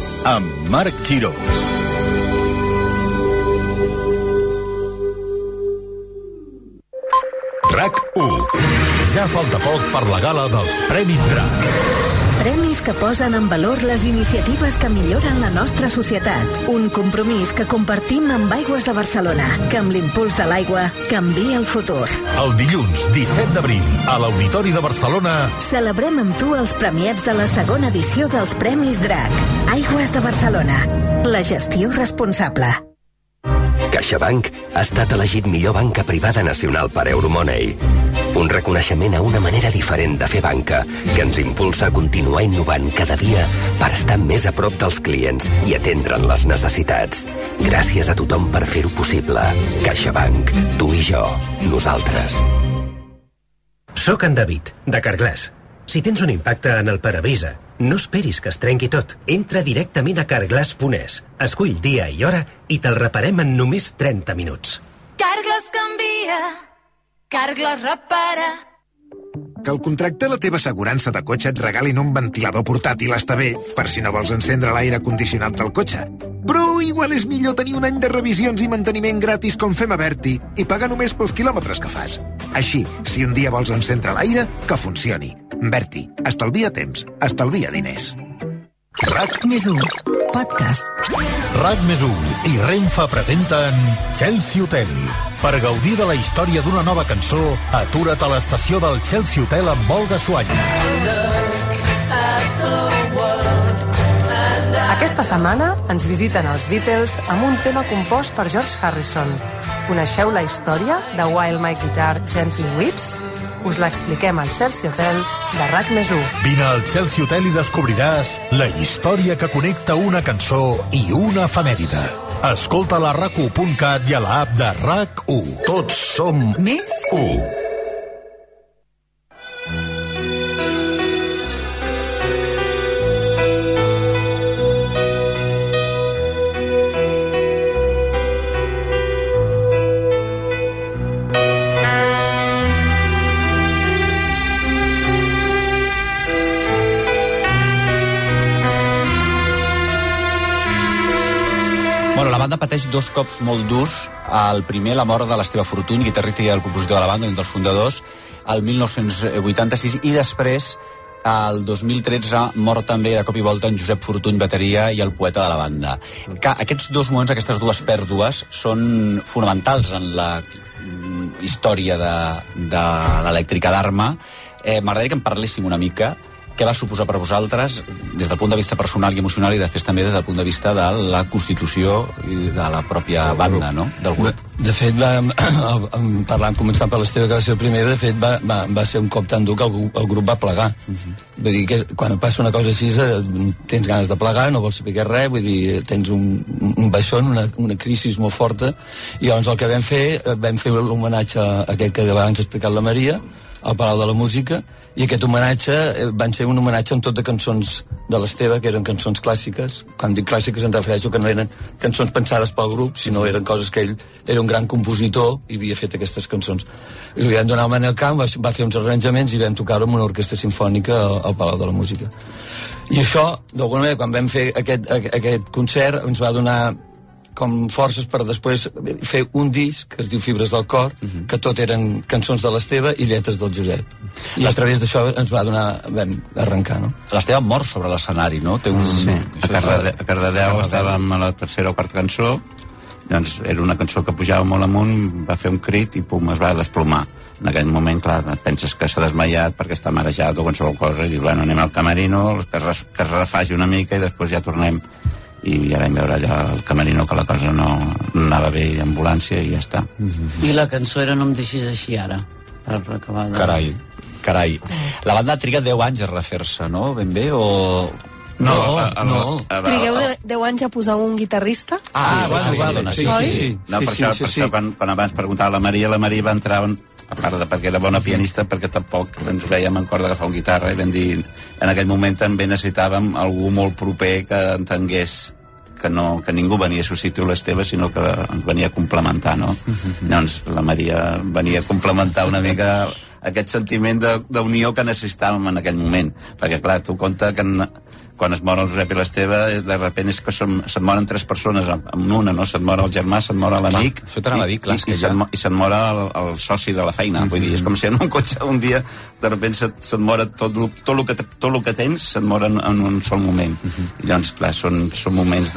amb Marc Giró. RAC1. Ja falta poc per la gala dels Premis DRAC. Premis que posen en valor les iniciatives que milloren la nostra societat. Un compromís que compartim amb Aigües de Barcelona, que amb l'impuls de l'aigua canvia el futur. El dilluns 17 d'abril, a l'Auditori de Barcelona, celebrem amb tu els premiats de la segona edició dels Premis DRAC. Aigües de Barcelona. La gestió responsable. CaixaBank ha estat elegit millor banca privada nacional per Euromoney. Un reconeixement a una manera diferent de fer banca que ens impulsa a continuar innovant cada dia per estar més a prop dels clients i atendre'n les necessitats. Gràcies a tothom per fer-ho possible. CaixaBank. Tu i jo. Nosaltres. Soc en David, de Carglass. Si tens un impacte en el parabrisa, no esperis que es trenqui tot. Entra directament a carglass.es, escull dia i hora i te'l reparem en només 30 minuts. Carglass canvia, Carglass repara. Que el contracte la teva assegurança de cotxe et regalin un ventilador portàtil està bé, per si no vols encendre l'aire condicionat del cotxe. Però igual és millor tenir un any de revisions i manteniment gratis com fem a Berti i pagar només pels quilòmetres que fas. Així, si un dia vols encendre l'aire, que funcioni. Berti, estalvia temps, estalvia diners. RAC+1 Podcast. RAC+1 i Renfe presenten Chelsea Hotel. Per gaudir de la història d'una nova cançó, atura't a l'estació del Chelsea Hotel amb Olga Suanya. Aquesta setmana ens visiten els Beatles amb un tema compost per George Harrison. Coneixeu la història de While My Guitar Gently Weeps? Us l'expliquem al Chelsea Hotel de RAC+1. Vine al Chelsea Hotel i descobriràs la història que connecta una cançó i una efemèride. Escolta-la a RAC1.cat i a l'app de RAC1. Tots som més 1. La banda pateix 2 cops molt durs. El primer, la mort de l'Esteve Fortuny, guitarrista i el compositor de la banda, un dels fundadors, el 1986, i després, el 2013, mort també de cop i volta en Josep Fortuny, bateria, i el poeta de la banda. Aquests 2 moments, aquestes 2 pèrdues, són fonamentals en la història de l'elèctrica d'Arma. M'agradaria que en parléssim una mica. Què va suposar per vosaltres, des del punt de vista personal i emocional, i després també des del punt de vista de la constitució i de la pròpia banda, no?, del grup? De fet, començant per l'Esteve, que va ser el primer, de fet, va ser un cop tan dur que el grup va plegar. Vull dir, que quan passa una cosa així, tens ganes de plegar, no vols saber res, vull dir, tens un baixón, una crisi molt forta, i llavors el que vam fer l'homenatge a aquest que abans ha explicat la Maria, al Palau de la Música, i aquest homenatge van ser un homenatge amb tot de cançons de l'Esteve, que eren cançons clàssiques. Quan dic clàssiques em refereixo que no eren cançons pensades pel grup, sinó eren coses que ell era un gran compositor i havia fet aquestes cançons. I li vam donar el Manel Camp, va fer uns arranjaments i vam tocar-ho amb una orquestra sinfònica al Palau de la Música. I això, d'alguna manera, quan vam fer aquest concert, ens va donar com forces per després fer un disc que es diu Fibres del Cor, que tot eren cançons de l'Esteve i lletres del Josep. I a través d'això ens va donar, vam arrencar, no? L'Esteve mor sobre l'escenari, no? Sí, a Cardedeu estàvem a la tercera o quarta cançó, doncs era una cançó que pujava molt amunt, va fer un crit i pum, es va desplomar. En aquell moment, clar, penses que s'ha desmaiat perquè està marejat o qualsevol cosa, i dius, bueno, anem al camerino, que es refaci una mica i després ja tornem. I ja vam veure allà al camerino que la cosa no anava bé, ambulància, i ja està. I la cançó era No em deixis així ara, per acabar de... Carai. La banda triga 10 anys a refer-se, no? Ben bé, o... No. Trigueu 10 anys a posar un guitarrista? Sí. No, per això, quan abans preguntava la Maria va entrar a part de perquè era bona pianista, perquè tampoc ens vèiem en cor d'agafar una guitarra, i vam dir, en aquell moment també necessitàvem algú molt proper que entengués que ningú venia a substituir l'Esteve, sinó que ens venia a complementar, no? Doncs la Maria venia a complementar una mica aquest sentiment d'unió que necessitàvem en aquell moment, perquè clar, tu compta que quan es mor el Josep i l'Esteve, de sobte és que se'n moren 3 persones amb una, no? Se'n mor el germà, se'n mor l'amic, i se'n mor el soci de la feina. Vull dir, és com si en un cotxe un dia de sobte se'n mor tot el que tens, se'n mor en un sol moment. I llavors, clar, són moments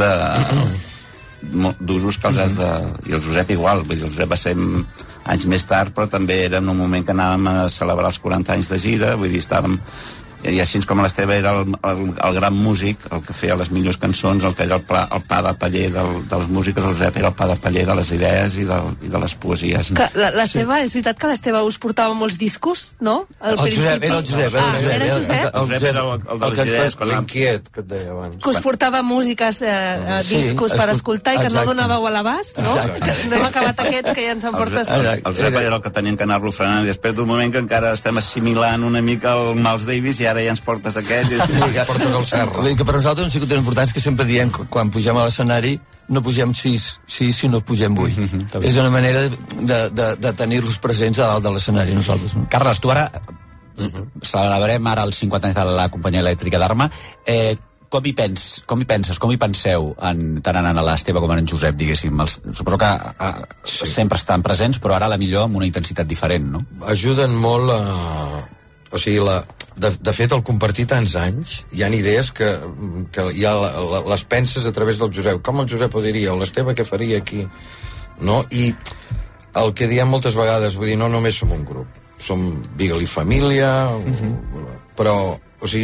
d'usos que els has de... I el Josep igual, vull dir, el Josep va ser anys més tard, però també era en un moment que anàvem a celebrar els 40 anys de gira, vull dir, estàvem... I així com l'Esteve era el gran músic, el que feia les millors cançons, el que era el pa de paller dels músics, el Josep era el pa de paller de les idees i de les poesies. L'Esteve, és veritat que l'Esteve us portava molts discos, no? El Josep era el Josep. Era el Josep? El Josep era el de les idees, l'inquiet, que et deia abans. Que us portava músiques, discos per escoltar i que no donàveu a l'abast, no? No hem acabat aquests que ja ens en portes. El Josep era el que teníem que anar-lo frenant, i després d'un moment que encara estem assimilant una mica el Miles Davis, i ara ja ens portes aquest i portes el Serra. Que per nosaltres sí que tenen importants, que sempre diem que quan pugem a l'escenari no pugem 6, sinó pugem 8. És una manera de tenir-los presents a dalt de l'escenari, nosaltres. Carles, tu ara celebrem ara els 50 anys de la companyia elèctrica d'Arma. Com hi penseu tant en l'Esteve com en Josep, diguéssim? Suposo que sempre estan presents, però ara a la millor amb una intensitat diferent, no? Ajuden molt a... O sigui, de fet, al compartir tants anys, hi ha idees que ja les penses a través del Josep. Com el Josep ho diria? O l'Esteve què faria aquí? No? I el que diem moltes vegades, vull dir, no només som un grup. Som Beagle i família, però, o sigui,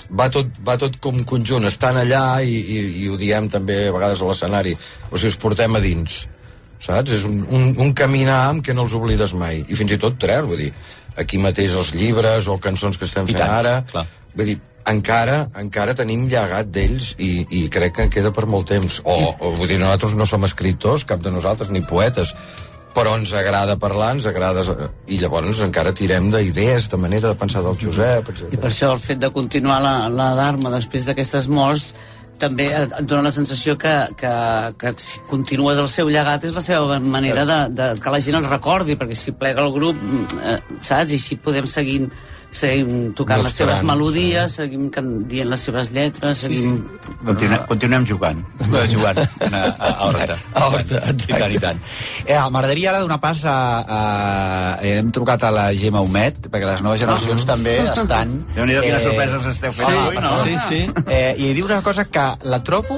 va tot com conjunt, estan allà i ho diem també a vegades a l'escenari, o sigui, els portem a dins, saps? És un caminar amb que no els oblides mai, i fins i tot treure, vull dir, aquí mateix els llibres o cançons que estem fent ara, vull dir, encara tenim llegat d'ells i crec que en queda per molt temps. Vull dir, nosaltres no som escriptors, cap de nosaltres, ni poetes, però ens agrada parlar, i llavors encara tirem d'idees, de manera de pensar del Josep, etc. I per això el fet de continuar la Dharma després d'aquestes morts també et dona la sensació que si continues el seu llegat és la seva manera de que la gent el recordi, perquè si plega el grup, saps? I així podem seguir tocant les seves melodies, seguim dient les seves lletres, seguim... Continuem jugant a Horta. I tant. M'agradaria ara donar pas hem trucat a la Gemma Humet, perquè les noves generacions també estan... Déu-n'hi-do quines sorpreses esteu fent. Sí. I diu una cosa que la trobo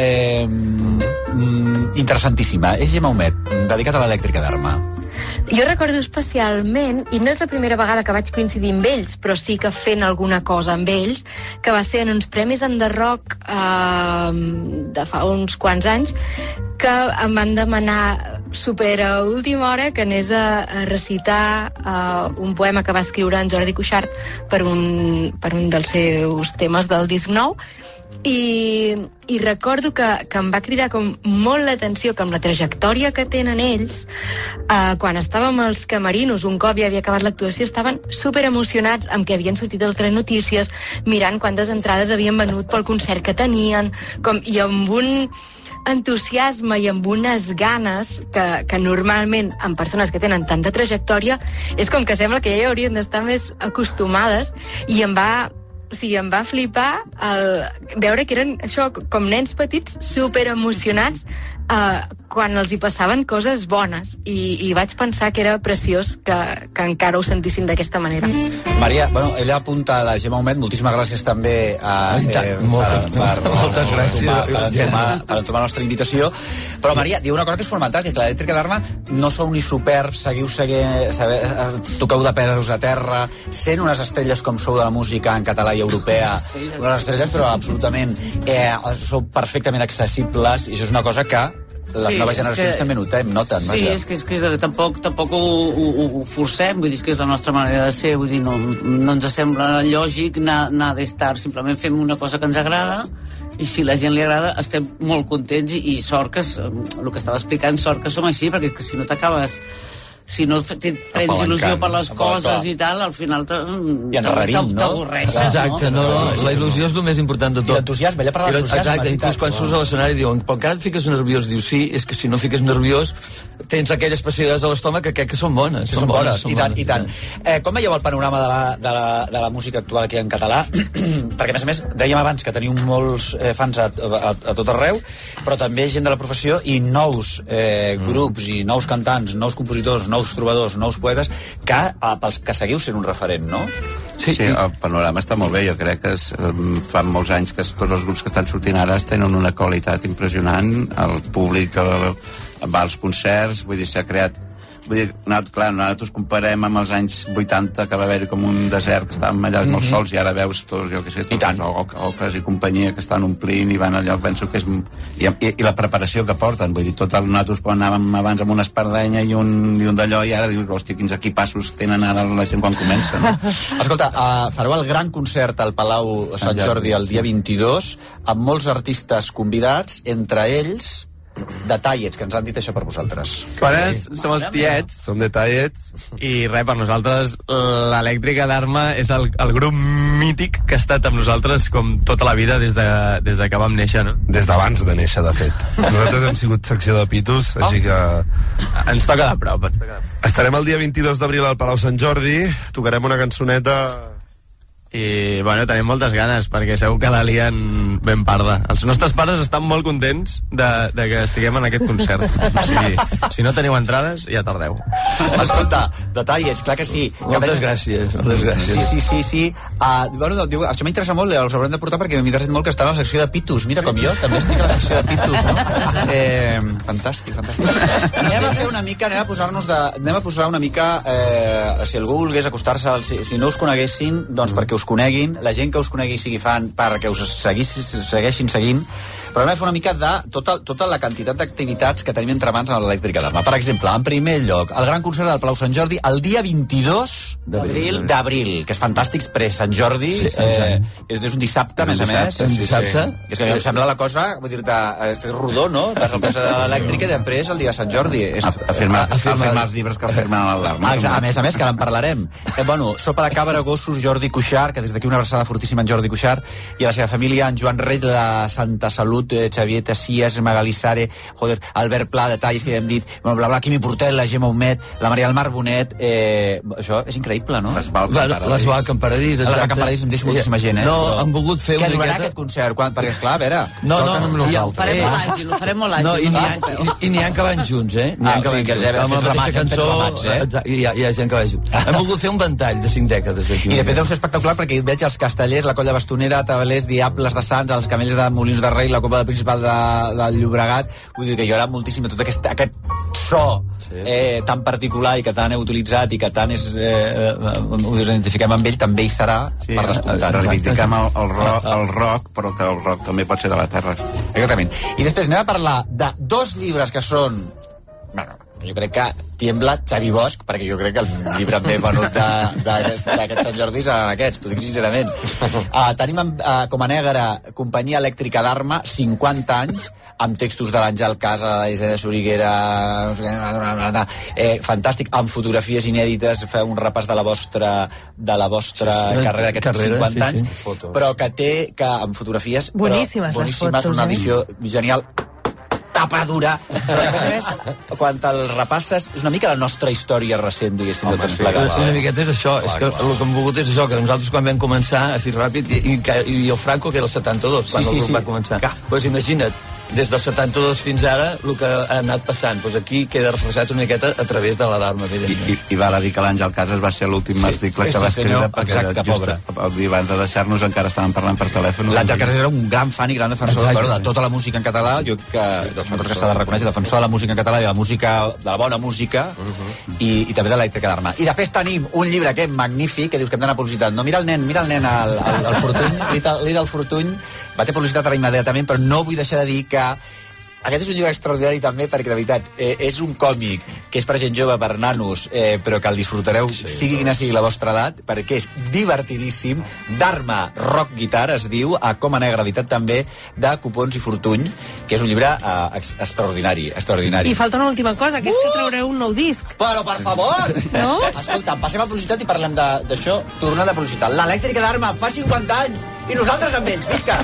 interessantíssima. És Gemma Humet, dedicat a l'elèctrica d'Arma. Jo recordo especialment, i no és la primera vegada que vaig coincidir amb ells, però sí que fent alguna cosa amb ells, que va ser en uns premis en The Rock de fa uns quants anys, que em van demanar super a última hora que anés a recitar un poema que va escriure en Jordi Cuixart per un dels seus temes del disc nou, i recordo que em va cridar com molt l'atenció que amb la trajectòria que tenen ells, quan estàvem als camerinos, un cop ja havia acabat l'actuació, estaven super emocionats amb què havien sortit al Telenotícies, mirant quantes entrades havien venut pel concert que tenien, i amb un entusiasme i amb unes ganes que normalment en persones que tenen tanta trajectòria és com que sembla que ja hi haurien d'estar més acostumades, i em va flipar veure que eren això, com nens petits super emocionats quan els hi passaven coses bones, i vaig pensar que era preciós que encara ho sentissin d'aquesta manera. Maria, ella apunta a la Gemma Humet, moltíssimes gràcies també moltes gràcies per entomar la nostra invitació, però Maria, diu una cosa que és fonamental, que l'elèctrica d'Arma no sou ni superbs, toqueu de peus a terra, sent unes estrelles com sou de la música en català i europea, unes estrelles però absolutament sou perfectament accessibles, i això és una cosa que les noves generacions també noten. Sí, és que tampoc ho forcem, vull dir, que és la nostra manera de ser, vull dir, no ens sembla lògic anar d'estar, simplement fem una cosa que ens agrada, i si la gent li agrada estem molt contents, i sort que, el que estava explicant, sort que som així, perquè si no t'acabes, si no tens il·lusió per les coses i tal, al final t'avorreixes. Exacte, la il·lusió és el més important de tot. I l'entusiasme, ella parla d'entusiasme. Exacte, inclús quan surts a l'escenari diuen, pel cas et fiques nerviós, dius sí, és que si no fiques nerviós tens aquelles pessigades a l'estómac que són bones. Són bones, i tant. Com veieu el panorama de la música actual aquí en català? Perquè, a més, dèiem abans que teniu molts fans a tot arreu, però també gent de la professió i nous grups i nous cantants, nous compositors, nous trobadors, nous poetes, pels que seguiu sent un referent, no? Sí, el panorama està molt bé. Jo crec que fa molts anys que tots els grups que estan sortint ara tenen una qualitat impressionant, el públic va als concerts, vull dir, s'ha creat... Vull dir, nosaltres comparem amb els anys 80, que va haver-hi com un desert, que estàvem allà molt sols, i ara veus tots, jo què sé, Ocres i companyia que estan omplint i van allò, penso que és... I la preparació que porten, vull dir, nosaltres quan anàvem abans amb una espardenya i un d'allò, i ara dius, hòstia, quins equipassos tenen ara la gent quan comença, no? Escolta, fareu el gran concert al Palau Sant Jordi el dia 22, amb molts artistes convidats, entre ells Detallets, que ens han dit això per vosaltres. Nosaltres som els tiets, som Detallets, i res, per nosaltres l'Elèctrica d'Arma és el grup mític que ha estat amb nosaltres com tota la vida des de que vam néixer, no? Des d'abans de néixer, de fet. Nosaltres hem sigut secció de Pitus, així que... Ens toca de prop. Estarem el dia 22 d'abril al Palau Sant Jordi, tocarem una cançoneta... I, bueno, tenim moltes ganes, perquè segur que la lien ben parda. Els nostres pares estan molt contents de que estiguem en aquest concert. O sigui, si no teniu entrades, ja tardeu. Escolta, Detallets, clar que sí. Moltes gràcies. Sí. Bueno, diu, això m'interessa molt, els haurem de portar perquè m'interessa molt que està a la secció de Pitus. Mira com jo, també estic a la secció de Pitus, no? Fantàstic. Anem a fer una mica, anem a posar una mica, si algú volgués acostar-se, si no us coneguessin, doncs perquè us us coneguin, la gent que us conegui sigui fan perquè us segueixin seguint, però anem a fer una mica de tota la quantitat d'activitats que tenim entre mans a l'Elèctrica d'Arma. Per exemple, en primer lloc, el gran concert del Palau Sant Jordi el dia 22 d'abril, que és fantàstic, pre-Sant Jordi, és un dissabte, a més a més. Un dissabte. És que a mi em sembla la cosa, vull dir-te, és rodó, no? Vas al concert de l'Elèctrica i després el dia de Sant Jordi. Afirmar els llibres que afirmen l'alarma. A més, que ara en parlarem. Bueno, sopa de cabra, gossos, Jordi Cuixart, que des d'aquí una abraçada fortíssima en Jordi Cuixart, i a la seva família, en Joan Rey, la Santa Salut, Xavier Tassies, Magalí Sare, Albert Pla, detalls que ja hem dit, bla, bla, Quimi Portel, la Gemma Humet, la Maria del Mar Bonet, això és increïble, no? L'Esbalc en Paradís, exacte. L'Esbalc en Paradís em deixa moltíssima gent, No, han volgut fer una miqueta... Què durarà aquest concert? Perquè, esclar, a veure... No, ho farem molt àgil, i n'hi ha que van junts, N'hi ha que van junts. Amb la mateixa cançó, hi ha gent que va junts. Hem volgut fer un ventall de 5 dècades aquí. I de fet deu ser espectacular perquè veig els castellers, la Colla Bastonera, Tabalers, Diables de Sants, els Camells de Molins de Rei, la Copa del Principal del Llobregat. Vull dir que hi haurà moltíssim tot aquest so tan particular i que tant heu utilitzat i que tant us identifiquem amb ell, també hi serà per descomptat. Reivindiquem el rock, però que el rock també pot ser de la terra. Exactament. I després anem a parlar de 2 llibres que són... Bueno, jo crec que tiembla Xavi Bosch, perquè jo crec que el llibre més venut d'aquest Sant Jordi seran aquests, t'ho dic sincerament. Tenim com a negre Companyia Elèctrica d'Arma, 50 anys, amb textos de l'Àngel Casa, Isabel Soriguera, fantàstic, amb fotografies inèdites, feu un repàs de la vostra carrera d'aquests 50 anys, però que té, amb fotografies boníssimes, una edició genial, tapadura, però a més, quan el repasses, és una mica la nostra història recent, diguéssim, de tot plegat. Una miqueta és això, és que el que hem volgut és això, que nosaltres quan vam començar, així ràpid, i el Franco, que era el 72, quan el grup va començar. Doncs imagina't, des del 72 fins ara, el que ha anat passant. Doncs aquí queda reflexat una miqueta a través de l'alarma. I val a dir que l'Àngel Casas va ser l'últim article que va escriure, perquè el dia abans de deixar-nos encara estàvem parlant per telèfon. L'Àngel Casas era un gran fan i gran defensor de tota la música en català, jo que s'ha de reconèixer, defensor de la música en català i de la bona música, i també de l'Elèctrica d'Arma. I després tenim un llibre que és magnífic, que dius que hem d'anar a publicitat. No, mira el nen, el Fortuny, l'Ida del Fortuny, va ter publicitat ara immediatament, però no vull deixar de dir que aquest és un llibre extraordinari també perquè, de veritat, és un còmic que és per gent jove, per nanos, però que el disfrutareu, sigui quina sigui la vostra edat, perquè és divertidíssim, d'Arma Rock Guitar, es diu, a Coma Negra, editat també, de Copons i Fortuny, que és un llibre extraordinari. I falta una última cosa, que és que traureu un nou disc. Però, per favor! No? Escolta, passem a publicitat i parlem d'això, tornant de publicitat. L'Elèctrica d'Arma fa 50 anys i nosaltres amb ells. Visca!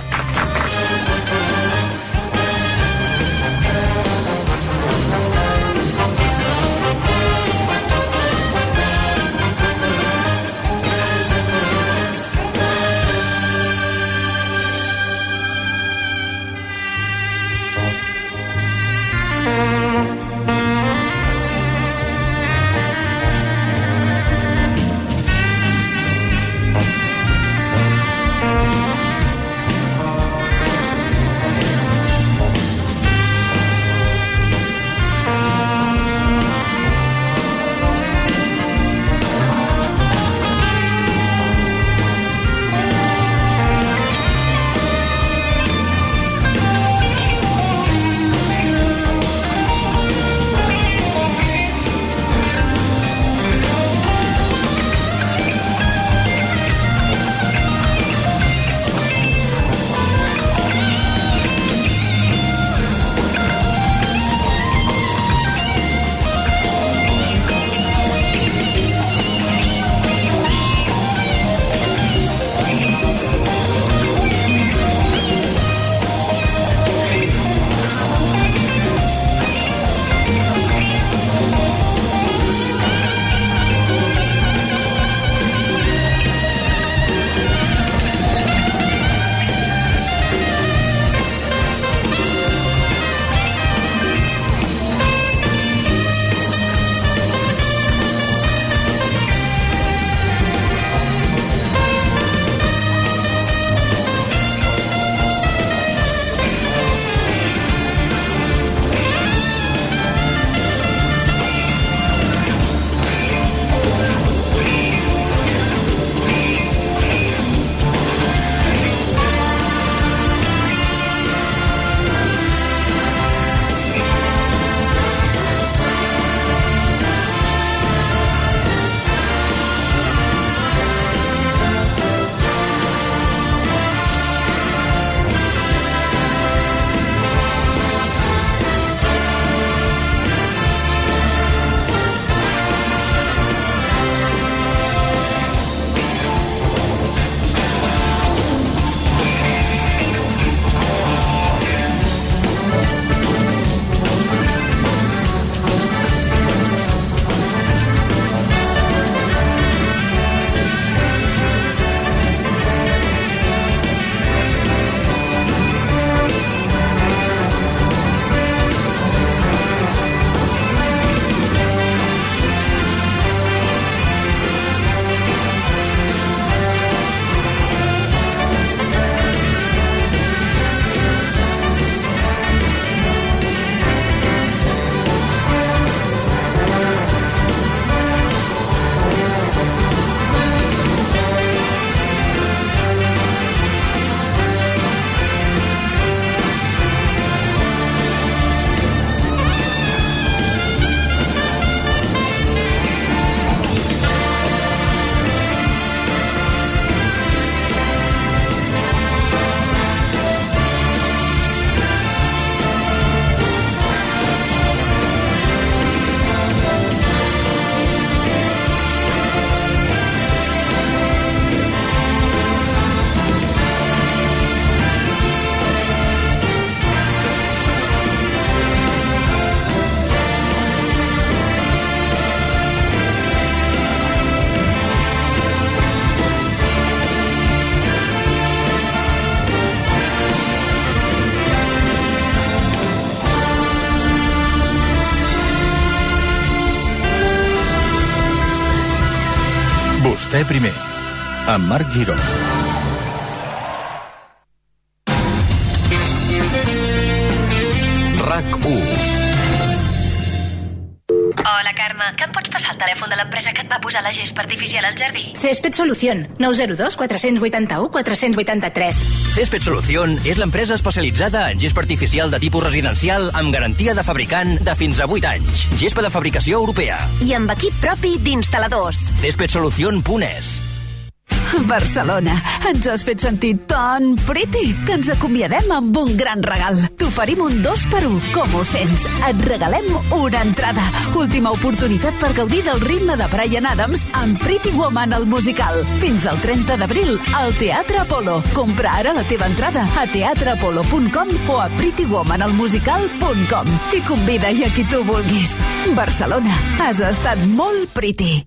vostè primer. Amb Marc Giró. RAC1. Hola, Carme. Que em pots passar el telèfon de l'empresa que et va posar la gespa artificial al jardí? Césped Solución, 902 481 483. Césped Solución és l'empresa especialitzada en gespa artificial de tipus residencial amb garantia de fabricant de fins a 8 anys. Gespa de fabricació europea. I amb equip propi d'instal·ladors. Céspedsolución.es. Barcelona, ens has fet sentir tan pretty que ens acomiadem amb un gran regal. T'oferim un 2x1, com ho sents? Et regalem una entrada. Última oportunitat per gaudir del ritme de Bryan Adams amb Pretty Woman al musical. Fins al 30 d'abril al Teatre Apolo. Compra ara la teva entrada a teatreapolo.com o a prettywomanalmusical.com i convida-hi a qui tu vulguis. Barcelona, has estat molt pretty.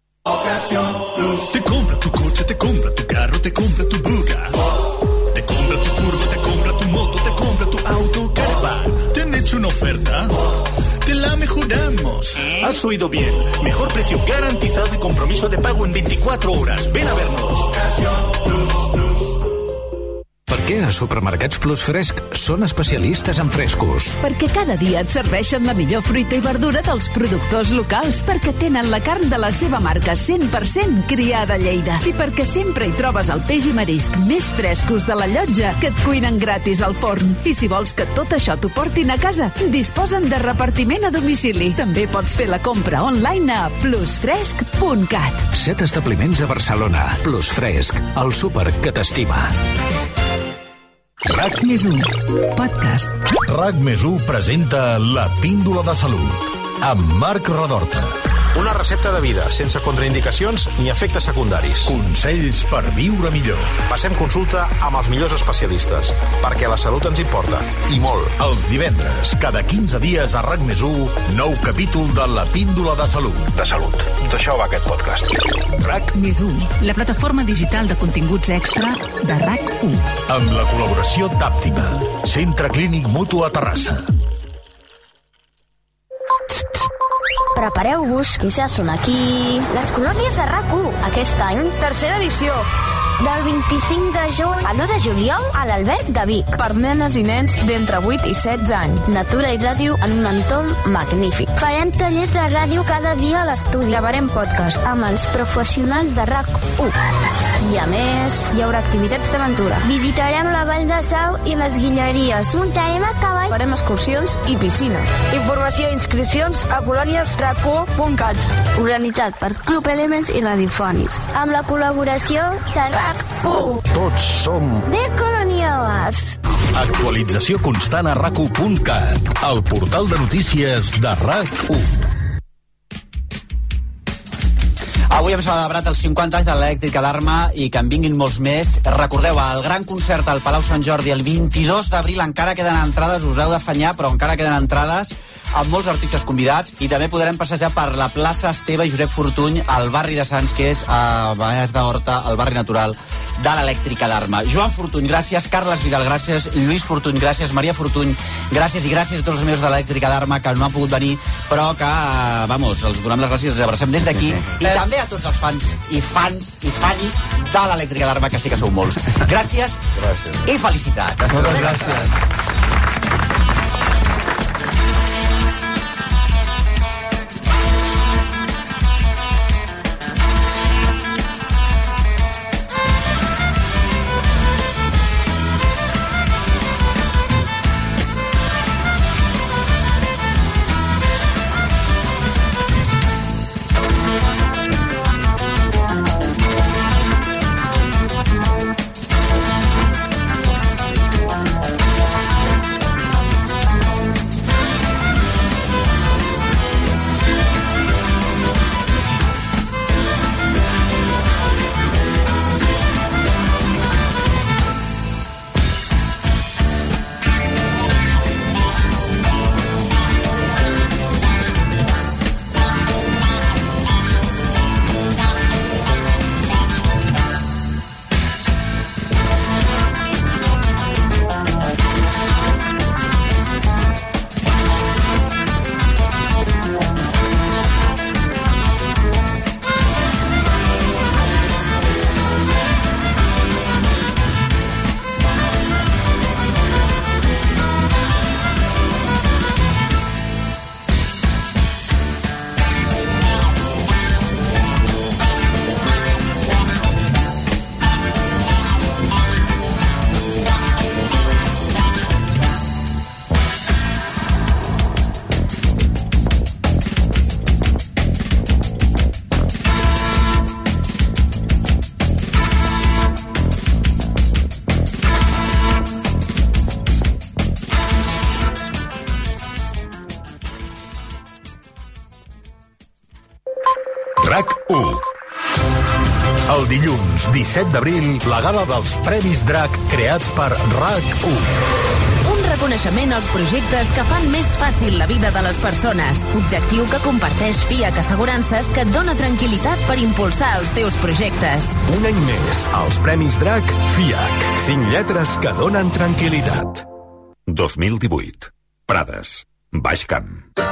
Te compra tu coche, te compra tu carro, te compra tu buga. Te compra tu furgo, te compra tu moto, te compra tu auto, caravan. ¿Te han hecho una oferta? Te la mejoramos. Has oído bien. Mejor precio garantizado y compromiso de pago en 24 horas. Ven a vernos. Per què a Supermercats Plus Fresc són especialistes en frescos? Perquè cada dia et serveixen la millor fruita i verdura dels productors locals, perquè tenen la carn de la seva marca 100% criada a Lleida i perquè sempre hi trobes el peix i marisc més frescos de la llotja que et cuinen gratis al forn. I si vols que tot això t'ho portin a casa, disposen de repartiment a domicili. També pots fer la compra online a plusfresc.cat. 7 establiments a Barcelona. Plus Fresc, el súper que t'estima. RAC+1 Podcast. RAC+1 presenta La Píndola de Salut amb Marc Redorta. Una recepta de vida, sense contraindicacions ni efectes secundaris. Consells per viure millor. Passem consulta amb els millors especialistes, perquè la salut ens importa, i molt. Els divendres, cada 15 dies a RAC+1, nou capítol de La Píndola de Salut. De salut. D'això va aquest podcast. RAC+1, la plataforma digital de continguts extra de RAC1. Amb la col·laboració d'Àptima, Centre Clínic Mutu a Terrassa. Prepareu-vos, que ja són aquí. Les colònies de RAC1. Aquest any, tercera edició. Del 25 de juny al 1 de juliol a l'Alberg de Vic. Per nenes i nens d'entre 8 i 16 anys. Natura i ràdio en un entorn magnífic. Farem tallers de ràdio cada dia a l'estudi. Gravarem podcast amb els professionals de RAC1. I a més, hi haurà activitats d'aventura. Visitarem la Vall de Sau i les Guilleries. Muntarem a cavall. Farem excursions i piscina. Informació i inscripcions a colòniesrac1.cat. Organitzat per Club Elements i Radiofònics. Amb la col·laboració de RAC1. Tots som de Colonials. Actualització constant a RAC1.cat, el portal de notícies de RAC1. Avui hem celebrat els 50 anys de l'elèctrica d'Arma i que en vinguin molts més. Recordeu, el gran concert al Palau Sant Jordi el 22 d'abril encara queden entrades, us heu d'afanyar, però encara queden entrades amb molts artistes convidats i també podrem passejar per la plaça Esteve i Josep Fortuny al barri de Sants, que és a Baix d'Horta, el barri natural de l'elèctrica d'Arma. Joan Fortuny, gràcies. Carles Vidal, gràcies. Lluís Fortuny, gràcies. Maria Fortuny, gràcies. I gràcies a tots els membres de l'elèctrica d'Arma que no han pogut venir, però que, vamos, els donem les gràcies, els abracem des d'aquí. I també a tots els fans i fanis de l'elèctrica d'Arma, que sí que sou molts. Gràcies. I felicitats. Moltes gràcies. Dilluns 17 d'abril, la gala dels Premis DRAC creats per RAC1. Un reconeixement als projectes que fan més fàcil la vida de les persones. Objectiu que comparteix FIAC Assegurances, que et dona tranquil·litat per impulsar els teus projectes. Un any més, als Premis DRAC, FIAC. 5 lletres que donen tranquil·litat. 2018. Prades. Baix Camp.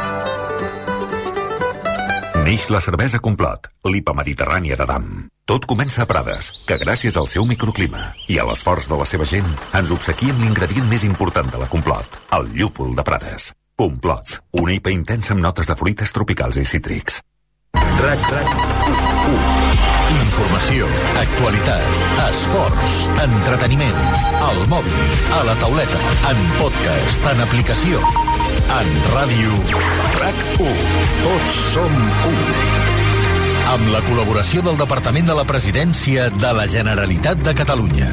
Neix la cervesa Complot, l'IPA mediterrània de Dam. Tot comença a Prades, que gràcies al seu microclima i a l'esforç de la seva gent ens obsequia amb l'ingredient més important de la Complot, el llúpol de Prades. Complot, una IPA intensa amb notes de fruites tropicals i cítrics. RAC1. Informació, actualitat, esports, entreteniment, al mòbil, a la tauleta, en podcast, en aplicació, en ràdio. RAC1. Tots som u. Amb la col·laboració del Departament de la Presidència de la Generalitat de Catalunya.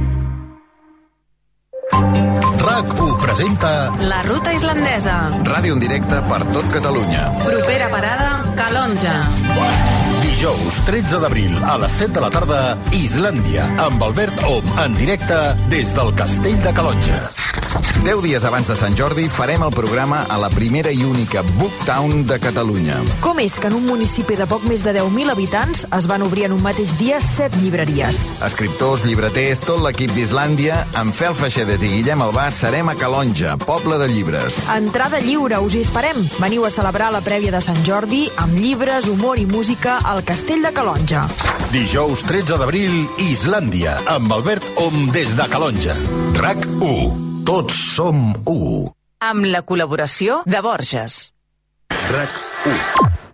RAC1 presenta La ruta islandesa. Ràdio en directe per tot Catalunya. Propera parada, Calonja. Dijous 13 d'abril a les 7 de la tarda, Islàndia, amb Albert Om en directe des del Castell de Calonja. 10 dies abans de Sant Jordi farem el programa a la primera i única Booktown de Catalunya. Com és que en un municipi de poc més de 10.000 habitants es van obrir en un mateix dia 7 llibreries? Escriptors, llibreters, tot l'equip d'Islàndia, amb Fel Feixedes i Guillem Albà, serem a Calonja, poble de llibres. Entrada lliure, us hi esperem. Veniu a celebrar la prèvia de Sant Jordi amb llibres, humor i música al Castell de Calonja. Dijous 13 d'abril, Islàndia, amb Albert Om des de Calonja. RAC1. Tots som u. Amb la col·laboració de Borges. RAC1.